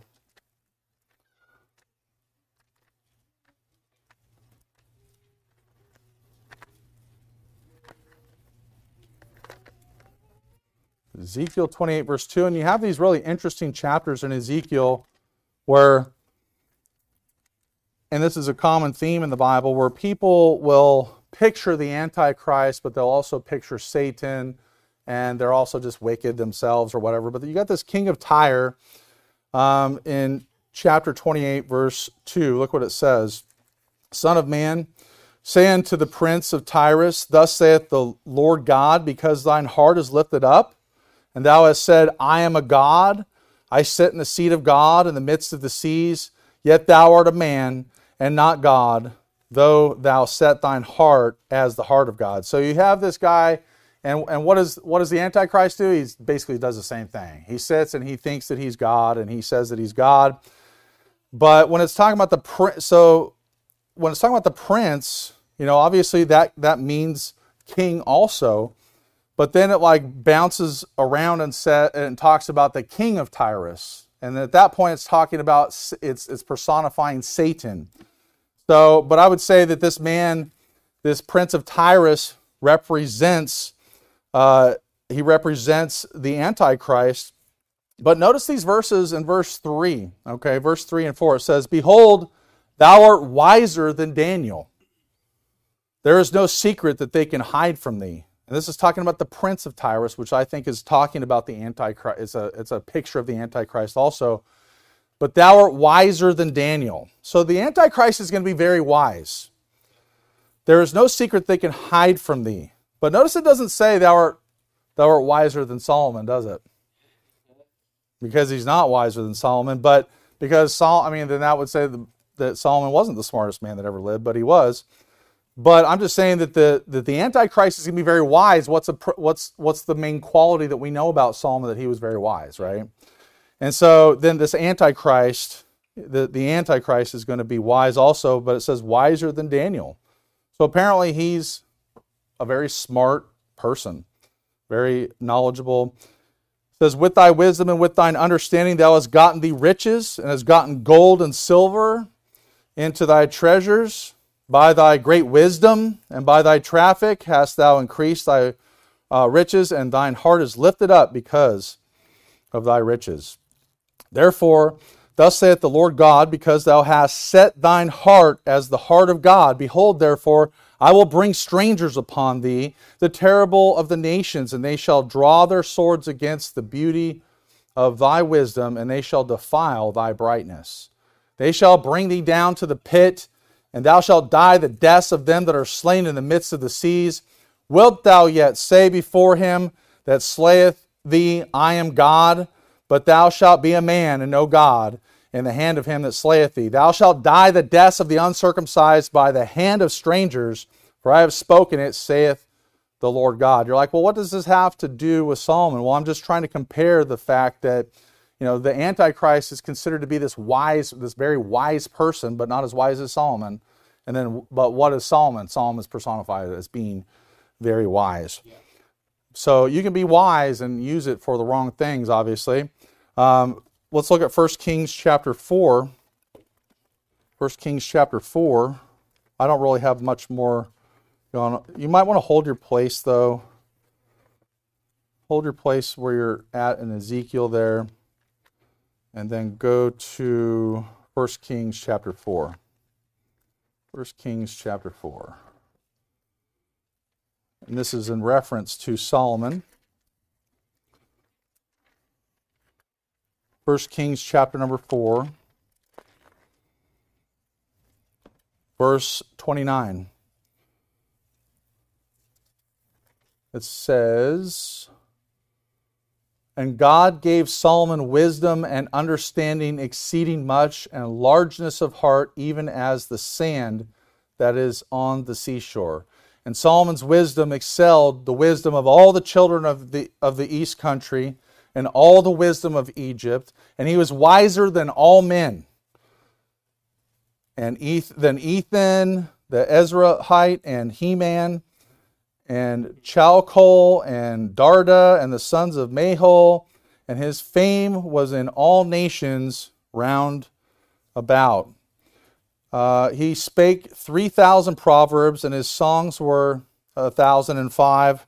Speaker 1: Ezekiel twenty-eight, verse two. And you have these really interesting chapters in Ezekiel where, and this is a common theme in the Bible, where people will picture the Antichrist, but they'll also picture Satan, and they're also just wicked themselves or whatever. But you got this king of Tyre um, in chapter twenty-eight, verse two. Look what it says. Son of man, say unto the prince of Tyrus, thus saith the Lord God, because thine heart is lifted up, and thou hast said, I am a God, I sit in the seat of God in the midst of the seas, yet thou art a man, and not God, though thou set thine heart as the heart of God. So you have this guy, and, and what, is, what does the Antichrist do? He basically does the same thing. He sits and he thinks that he's God, and he says that he's God. But when it's talking about the prince, so when it's talking about the prince, you know, obviously that, that means king also. But then it like bounces around and set, and talks about the king of Tyrus. And at that point it's talking about, it's, it's personifying Satan. So, but I would say that this man, this prince of Tyrus represents, uh, he represents the Antichrist. But notice these verses in verse three, okay, verse three and four. It says, behold, thou art wiser than Daniel. There is no secret that they can hide from thee. And this is talking about the prince of Tyrus, which I think is talking about the Antichrist. It's a, it's a picture of the Antichrist also. But thou art wiser than Daniel. So the Antichrist is going to be very wise. There is no secret they can hide from thee. But notice it doesn't say thou art, thou art wiser than Solomon, does it? Because he's not wiser than Solomon. But because, Sol, I mean, then that would say that Solomon wasn't the smartest man that ever lived, but he was. But I'm just saying that the that the Antichrist is going to be very wise. What's a what's what's the main quality that we know about Solomon, that he was very wise, right? And so then this Antichrist, the, the Antichrist is going to be wise also, but it says wiser than Daniel. So apparently he's a very smart person, very knowledgeable. It says, with thy wisdom and with thine understanding thou hast gotten thee riches, and hast gotten gold and silver into thy treasures. By thy great wisdom and by thy traffic hast thou increased thy uh, riches, and thine heart is lifted up because of thy riches. Therefore, thus saith the Lord God, because thou hast set thine heart as the heart of God, behold, therefore, I will bring strangers upon thee, the terrible of the nations, and they shall draw their swords against the beauty of thy wisdom, and they shall defile thy brightness. They shall bring thee down to the pit, and thou shalt die the deaths of them that are slain in the midst of the seas. Wilt thou yet say before him that slayeth thee, I am God? But thou shalt be a man and no God in the hand of him that slayeth thee. Thou shalt die the deaths of the uncircumcised by the hand of strangers, for I have spoken it, saith the Lord God. You're like, well, what does this have to do with Solomon? Well, I'm just trying to compare the fact that, you know, the Antichrist is considered to be this wise, this very wise person, but not as wise as Solomon. And then, but what is Solomon? Solomon is personified as being very wise. Yeah. So you can be wise and use it for the wrong things, obviously. Um, let's look at First Kings chapter four. First Kings chapter four. I don't really have much more going on. You might want to hold your place, though. Hold your place where you're at in Ezekiel there. And then go to First Kings chapter four. First Kings chapter four. And this is in reference to Solomon. First Kings chapter number four, verse twenty-nine. It says, "And God gave Solomon wisdom and understanding exceeding much, and largeness of heart, even as the sand that is on the seashore. And Solomon's wisdom excelled the wisdom of all the children of the of the east country, and all the wisdom of Egypt, and he was wiser than all men. And Eth, then Ethan, the Ezrahite, and Heman, and Chalcol, and Darda, and the sons of Mahol, and his fame was in all nations round about. Uh, he spake three thousand proverbs, and his songs were a thousand and five.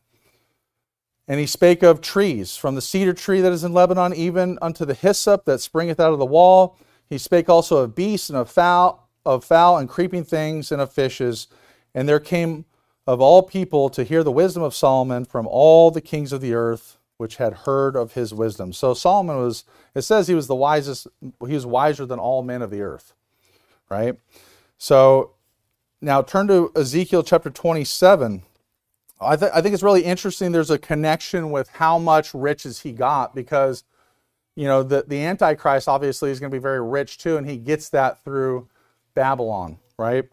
Speaker 1: And he spake of trees, from the cedar tree that is in Lebanon, even unto the hyssop that springeth out of the wall. He spake also of beasts, and of fowl, of fowl and creeping things, and of fishes. And there came of all people to hear the wisdom of Solomon from all the kings of the earth, which had heard of his wisdom." So Solomon was, it says he was the wisest, he was wiser than all men of the earth, right? So now turn to Ezekiel chapter twenty-seven. I, th- I think it's really interesting. There's a connection with how much riches he got, because, you know, the, the Antichrist obviously is going to be very rich too, and he gets that through Babylon, right?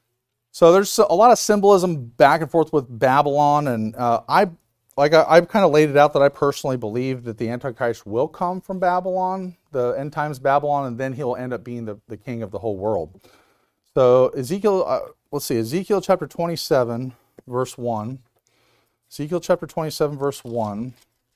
Speaker 1: So there's a lot of symbolism back and forth with Babylon, and uh, I, like I, I've kind of laid it out that I personally believe that the Antichrist will come from Babylon, the end times Babylon, and then he'll end up being the, the king of the whole world. So Ezekiel, uh, let's see, Ezekiel chapter twenty-seven, verse one. Ezekiel chapter twenty-seven, verse one.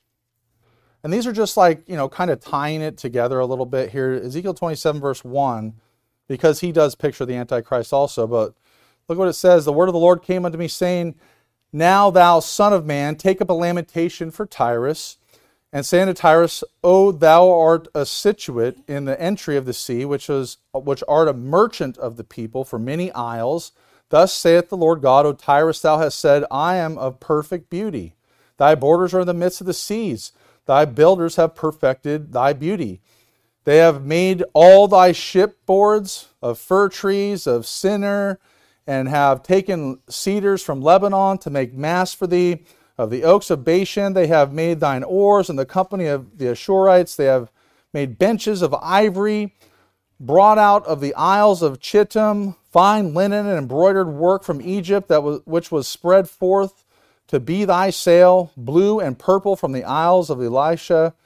Speaker 1: And these are just like, you know, kind of tying it together a little bit here. Ezekiel twenty-seven, verse one, because he does picture the Antichrist also. But look what it says. "The word of the Lord came unto me, saying, Now thou son of man, take up a lamentation for Tyrus, and say unto Tyrus, O thou art a situate in the entry of the sea, which is which art a merchant of the people for many isles. Thus saith the Lord God, O Tyrus, thou hast said, I am of perfect beauty. Thy borders are in the midst of the seas. Thy builders have perfected thy beauty. They have made all thy shipboards of fir trees, of sinner, and have taken cedars from Lebanon to make masts for thee. Of the oaks of Bashan they have made thine oars, and the company of the Ashurites they have made benches of ivory, brought out of the isles of Chittim, fine linen and embroidered work from Egypt, that was which was spread forth to be thy sail. Blue and purple from the isles of Elisha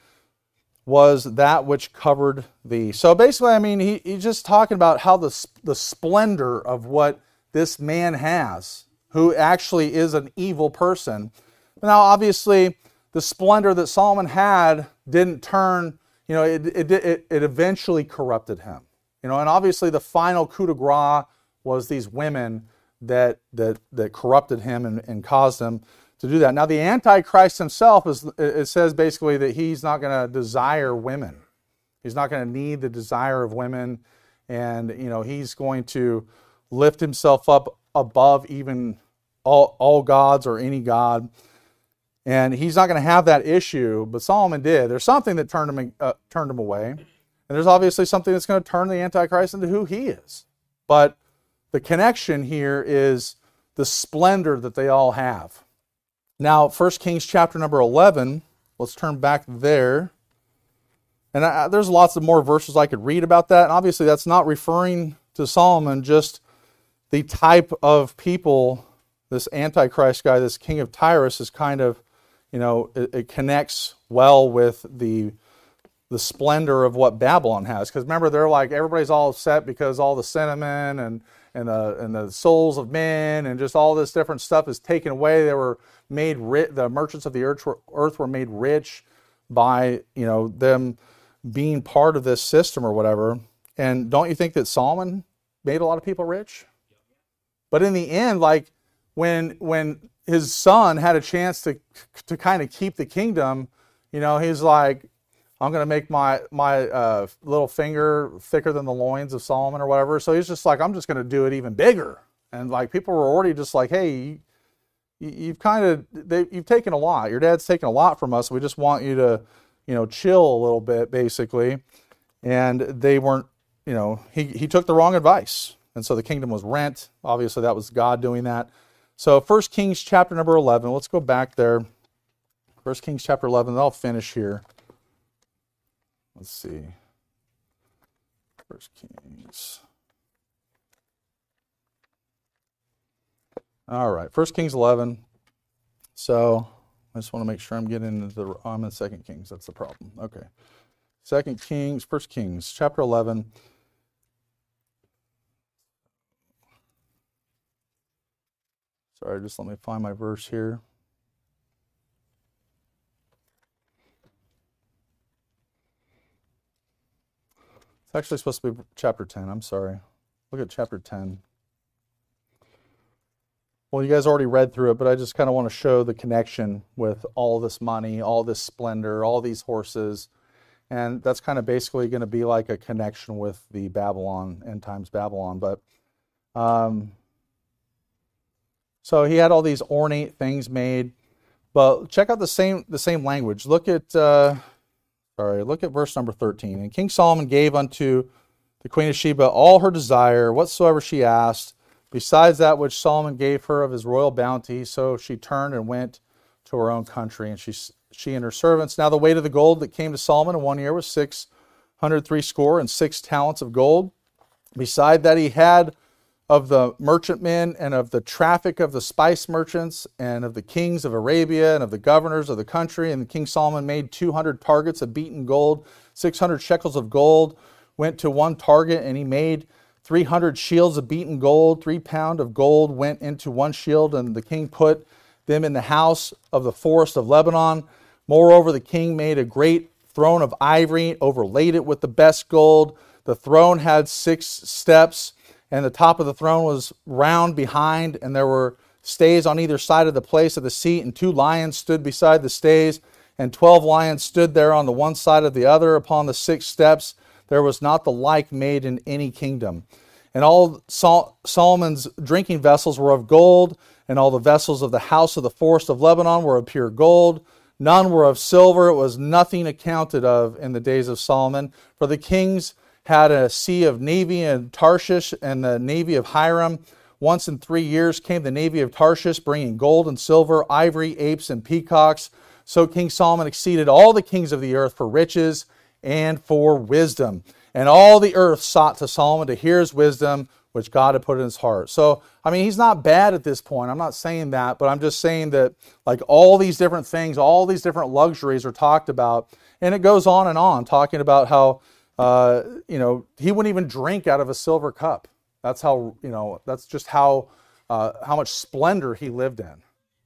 Speaker 1: was that which covered thee." So basically, I mean, he, he's just talking about how the, the splendor of what this man has, who actually is an evil person. Now, obviously, the splendor that Solomon had didn't turn, you know, it, it, it, it eventually corrupted him. You know, and obviously the final coup de grace was these women that that that corrupted him and, and caused him to do that. Now, the Antichrist himself, is it says basically that he's not going to desire women. He's not going to need the desire of women, and, you know, he's going to lift himself up above even all, all gods or any god. And he's not going to have that issue, but Solomon did. There's something that turned him uh, turned him away. And there's obviously something that's going to turn the Antichrist into who he is. But the connection here is the splendor that they all have. Now, First Kings chapter number eleven, let's turn back there. And I, there's lots of more verses I could read about that. And obviously that's not referring to Solomon, just the type of people this Antichrist guy, this king of Tyrus, is kind of, you know, it, it connects well with the the splendor of what Babylon has. Because remember, they're like, everybody's all upset because all the cinnamon and and the and the souls of men and just all this different stuff is taken away. They were made rich. The merchants of the earth were, earth were made rich by, you know, them being part of this system or whatever. And don't you think that Solomon made a lot of people rich? But in the end, like when when his son had a chance to to kind of keep the kingdom, you know, he's like, I'm going to make my my uh, little finger thicker than the loins of Solomon or whatever. So he's just like, I'm just going to do it even bigger. And like people were already just like, hey, you, you've kind of they, you've taken a lot. Your dad's taken a lot from us. We just want you to, you know, chill a little bit, basically. And they weren't, you know, he he took the wrong advice, and so the kingdom was rent. Obviously, that was God doing that. So First Kings chapter number eleven. Let's go back there. First Kings chapter eleven. I'll finish here. Let's see. First Kings. All right, First Kings eleven. So I just want to make sure I'm getting into the. Oh, I'm in Second Kings. That's the problem. Okay. Second Kings, First Kings, chapter eleven. Sorry, just let me find my verse here. It's actually supposed to be chapter ten. I'm sorry. Look at chapter ten. Well, you guys already read through it, but I just kind of want to show the connection with all this money, all this splendor, all these horses. And that's kind of basically going to be like a connection with the Babylon, end times Babylon. But um, so he had all these ornate things made. But check out the same the same language. Look at uh, sorry, look at verse number thirteen. And King Solomon gave unto the Queen of Sheba all her desire, whatsoever she asked, besides that which Solomon gave her of his royal bounty. So she turned and went to her own country, and she she and her servants. Now the weight of the gold that came to Solomon in one year was six hundred three score and six talents of gold. Beside that he had of the merchantmen and of the traffic of the spice merchants and of the kings of Arabia and of the governors of the country. And King Solomon made two hundred targets of beaten gold, six hundred shekels of gold went to one target, and he made three hundred shields of beaten gold, three pound of gold went into one shield, and the king put them in the house of the forest of Lebanon. Moreover, the king made a great throne of ivory, overlaid it with the best gold. The throne had six steps, and the top of the throne was round behind, and there were stays on either side of the place of the seat, and two lions stood beside the stays, and twelve lions stood there on the one side of the other upon the six steps. There was not the like made in any kingdom. And all Sol- Solomon's drinking vessels were of gold, and all the vessels of the house of the forest of Lebanon were of pure gold. None were of silver. It was nothing accounted of in the days of Solomon. For the kings had a sea of navy in Tarshish and the navy of Hiram. Once in three years came the navy of Tarshish, bringing gold and silver, ivory, apes, and peacocks. So King Solomon exceeded all the kings of the earth for riches and for wisdom. And all the earth sought to Solomon to hear his wisdom, which God had put in his heart. So, I mean, he's not bad at this point. I'm not saying that, but I'm just saying that like all these different things, all these different luxuries are talked about. And it goes on and on, talking about how, uh, you know, he wouldn't even drink out of a silver cup. That's how, you know, that's just how, uh, how much splendor he lived in.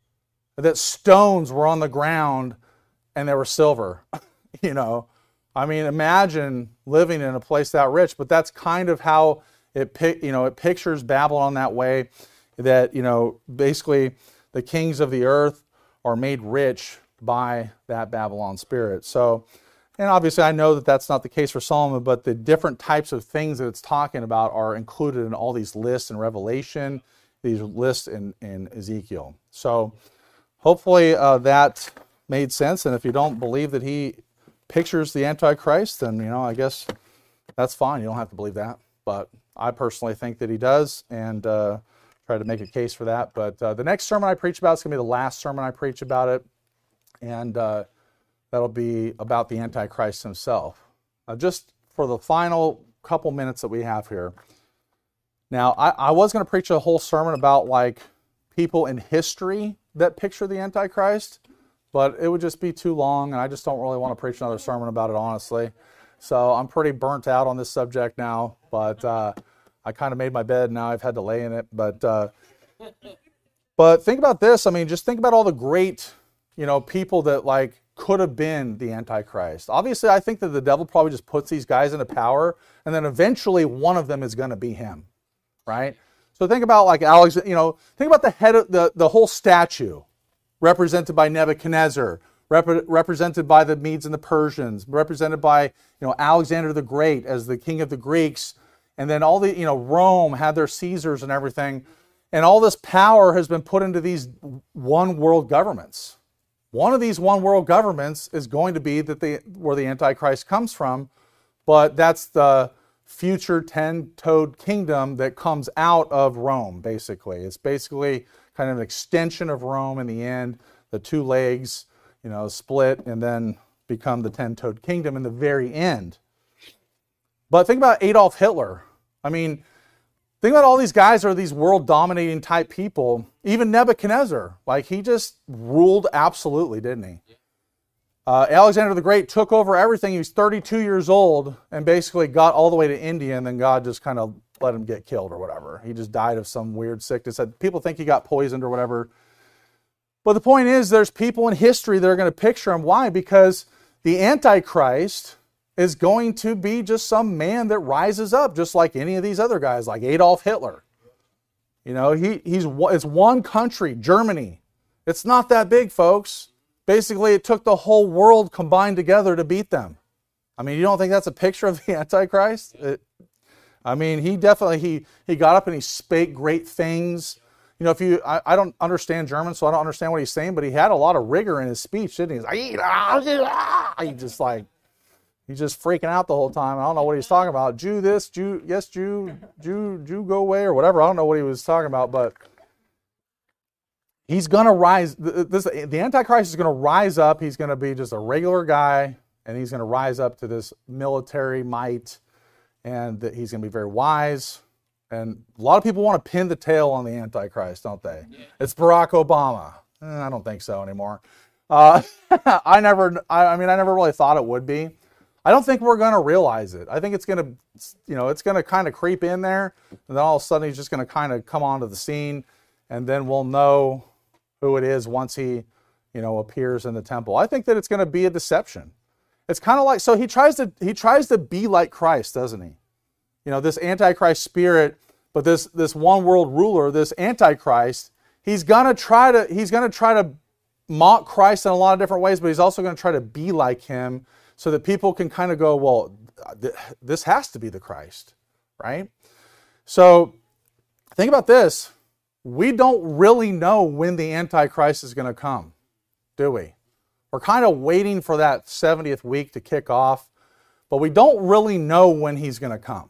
Speaker 1: That stones were on the ground and they were silver, you know. I mean, imagine living in a place that rich, but that's kind of how it, you know, it pictures Babylon that way, that, you know, basically the kings of the earth are made rich by that Babylon spirit. So, and obviously I know that that's not the case for Solomon, but the different types of things that it's talking about are included in all these lists in Revelation, these lists in, in Ezekiel. So hopefully uh, that made sense. And if you don't believe that he pictures the Antichrist, then, you know, I guess that's fine. You don't have to believe that. But I personally think that he does, and uh, try to make a case for that. But uh, the next sermon I preach about is going to be the last sermon I preach about it, and uh, that'll be about the Antichrist himself. Uh, just for the final couple minutes that we have here. Now, I, I was going to preach a whole sermon about like people in history that picture the Antichrist, but it would just be too long, and I just don't really want to preach another sermon about it, honestly. So I'm pretty burnt out on this subject now, but uh, I kind of made my bed, now I've had to lay in it. But uh, but think about this. I mean, just think about all the great, you know, people that like could have been the Antichrist. Obviously, I think that the devil probably just puts these guys into power, and then eventually one of them is going to be him, right? So think about like Alex, you know, think about the head of the, the whole statue represented by Nebuchadnezzar, rep- represented by the Medes and the Persians, represented by, you know, Alexander the Great as the king of the Greeks. And then all the, you know, Rome had their Caesars and everything. And all this power has been put into these one world governments. One of these one world governments is going to be that the, where the Antichrist comes from, but that's the future ten-toed kingdom that comes out of Rome, basically. It's basically kind of an extension of Rome in the end. The two legs, you know, split and then become the ten-toed kingdom in the very end. But think about Adolf Hitler. I mean, think about all these guys are these world-dominating type people. Even Nebuchadnezzar, like he just ruled absolutely, didn't he? Uh, Alexander the Great took over everything. He was thirty-two years old and basically got all the way to India, and then God just kind of let him get killed or whatever. He just died of some weird sickness. People think he got poisoned or whatever. But the point is, there's people in history that are going to picture him. Why? Because the Antichrist is going to be just some man that rises up, just like any of these other guys, like Adolf Hitler. You know, he he's it's one country, Germany. It's not that big, folks. Basically, it took the whole world combined together to beat them. I mean, you don't think that's a picture of the Antichrist? It, I mean, he definitely, he he got up and he spake great things. You know, if you, I, I don't understand German, so I don't understand what he's saying, but he had a lot of rigor in his speech, didn't he? He's like, he just like, he's just freaking out the whole time. I don't know what he's talking about. Jew this, Jew, yes, Jew, Jew, Jew go away or whatever. I don't know what he was talking about, but he's going to rise. This, the Antichrist is going to rise up. He's going to be just a regular guy, and he's going to rise up to this military might, and that he's going to be very wise. And a lot of people want to pin the tail on the Antichrist, don't they? Yeah. It's Barack Obama. Eh, I don't think so anymore. Uh, I never, I, I mean, I never really thought it would be. I don't think we're going to realize it. I think it's going to, you know, it's going to kind of creep in there, and then all of a sudden he's just going to kind of come onto the scene, and then we'll know who it is once he, you know, appears in the temple. I think that it's going to be a deception. It's kind of like, so he tries to he tries to be like Christ, doesn't he? You know, this Antichrist spirit, but this this one world ruler, this Antichrist, he's gonna try to he's gonna try to mock Christ in a lot of different ways, but he's also going to try to be like him, so that people can kind of go, well, th- this has to be the Christ, right? So think about this. We don't really know when the Antichrist is going to come, do we? We're kind of waiting for that seventieth week to kick off, but we don't really know when he's going to come.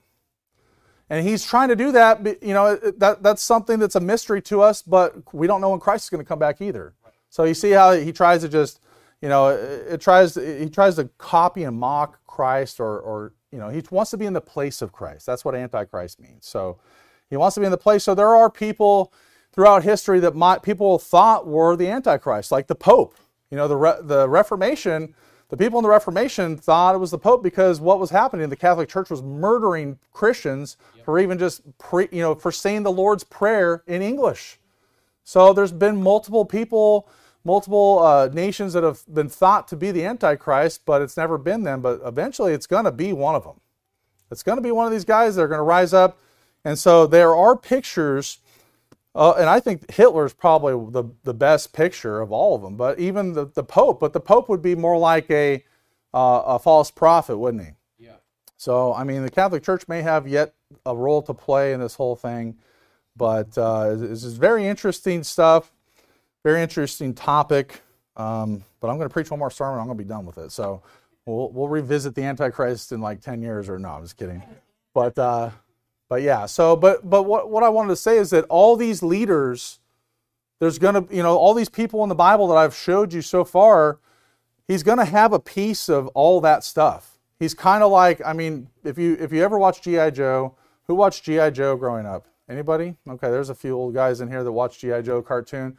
Speaker 1: And he's trying to do that, you know, that, that's something that's a mystery to us, but we don't know when Christ is going to come back either. So you see how he tries to just, you know, it tries to, he tries to copy and mock Christ, or, or, you know, he wants to be in the place of Christ. That's what Antichrist means. So he wants to be in the place. So there are people throughout history that might, people thought were the Antichrist, like the Pope. You know, the Re, the Reformation, the people in the Reformation thought it was the Pope because what was happening, the Catholic Church was murdering Christians yep. for even just, pre, you know, for saying the Lord's Prayer in English. So there's been multiple people, multiple uh, nations that have been thought to be the Antichrist, but it's never been them. But eventually it's going to be one of them. It's going to be one of these guys that are going to rise up. And so there are pictures, uh, and I think Hitler is probably the, the best picture of all of them, but even the, the Pope. But the Pope would be more like a, uh, a false prophet, wouldn't he? Yeah. So, I mean, the Catholic Church may have yet a role to play in this whole thing, but uh, this is very interesting stuff, very interesting topic. Um, but I'm going to preach one more sermon. I'm going to be done with it. So we'll we'll revisit the Antichrist in like ten years, or no, I'm just kidding. But uh, but yeah. So but but what what I wanted to say is that all these leaders, there's going to, you know, all these people in the Bible that I've showed you so far, he's going to have a piece of all that stuff. He's kind of like, I mean, if you if you ever watched G I. Joe, who watched G I. Joe growing up? Anybody? Okay, there's a few old guys in here that watched G I. Joe cartoon.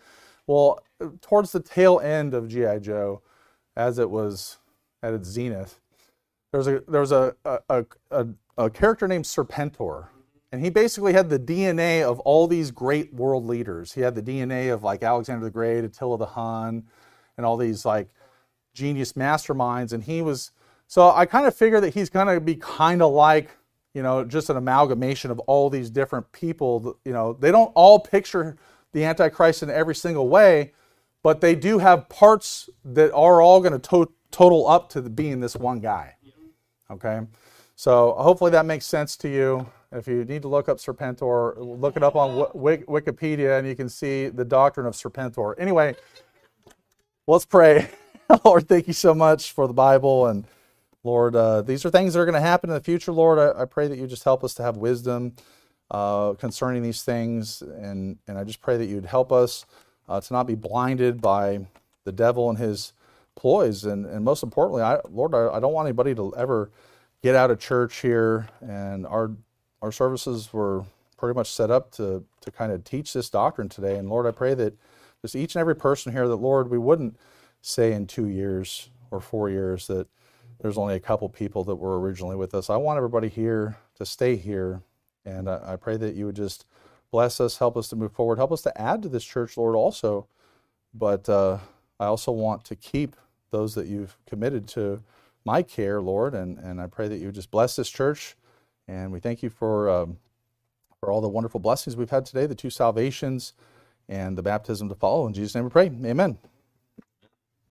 Speaker 1: Well, towards the tail end of G I. Joe, as it was at its zenith, there was a there was a a, a, a character named Serpentor, and he basically had the D N A of all these great world leaders. He had the D N A of like Alexander the Great, Attila the Hun, and all these like genius masterminds. And he was so I kind of figure that he's going to be kind of like, you know, just an amalgamation of all these different people. You know, they don't all picture the Antichrist in every single way, but they do have parts that are all going to to total up to the, being this one guy. Okay, so hopefully that makes sense to you. If you need to look up Serpentor, look it up on w Wikipedia, and you can see the doctrine of Serpentor. Anyway, let's pray. Lord, thank you so much for the Bible, and Lord, uh, these are things that are going to happen in the future. Lord, I, I pray that you just help us to have wisdom Uh, concerning these things, and, and I just pray that you'd help us uh, to not be blinded by the devil and his ploys, and, and most importantly, I, Lord, I, I don't want anybody to ever get out of church here, and our our services were pretty much set up to, to kind of teach this doctrine today, and Lord, I pray that just each and every person here, that Lord, we wouldn't say in two years or four years that there's only a couple people that were originally with us. I want everybody here to stay here. And I pray that you would just bless us, help us to move forward, help us to add to this church, Lord, also. But uh, I also want to keep those that you've committed to my care, Lord. And, and I pray that you would just bless this church. And we thank you for, um, for all the wonderful blessings we've had today, the two salvations and the baptism to follow. In Jesus' name we pray. Amen.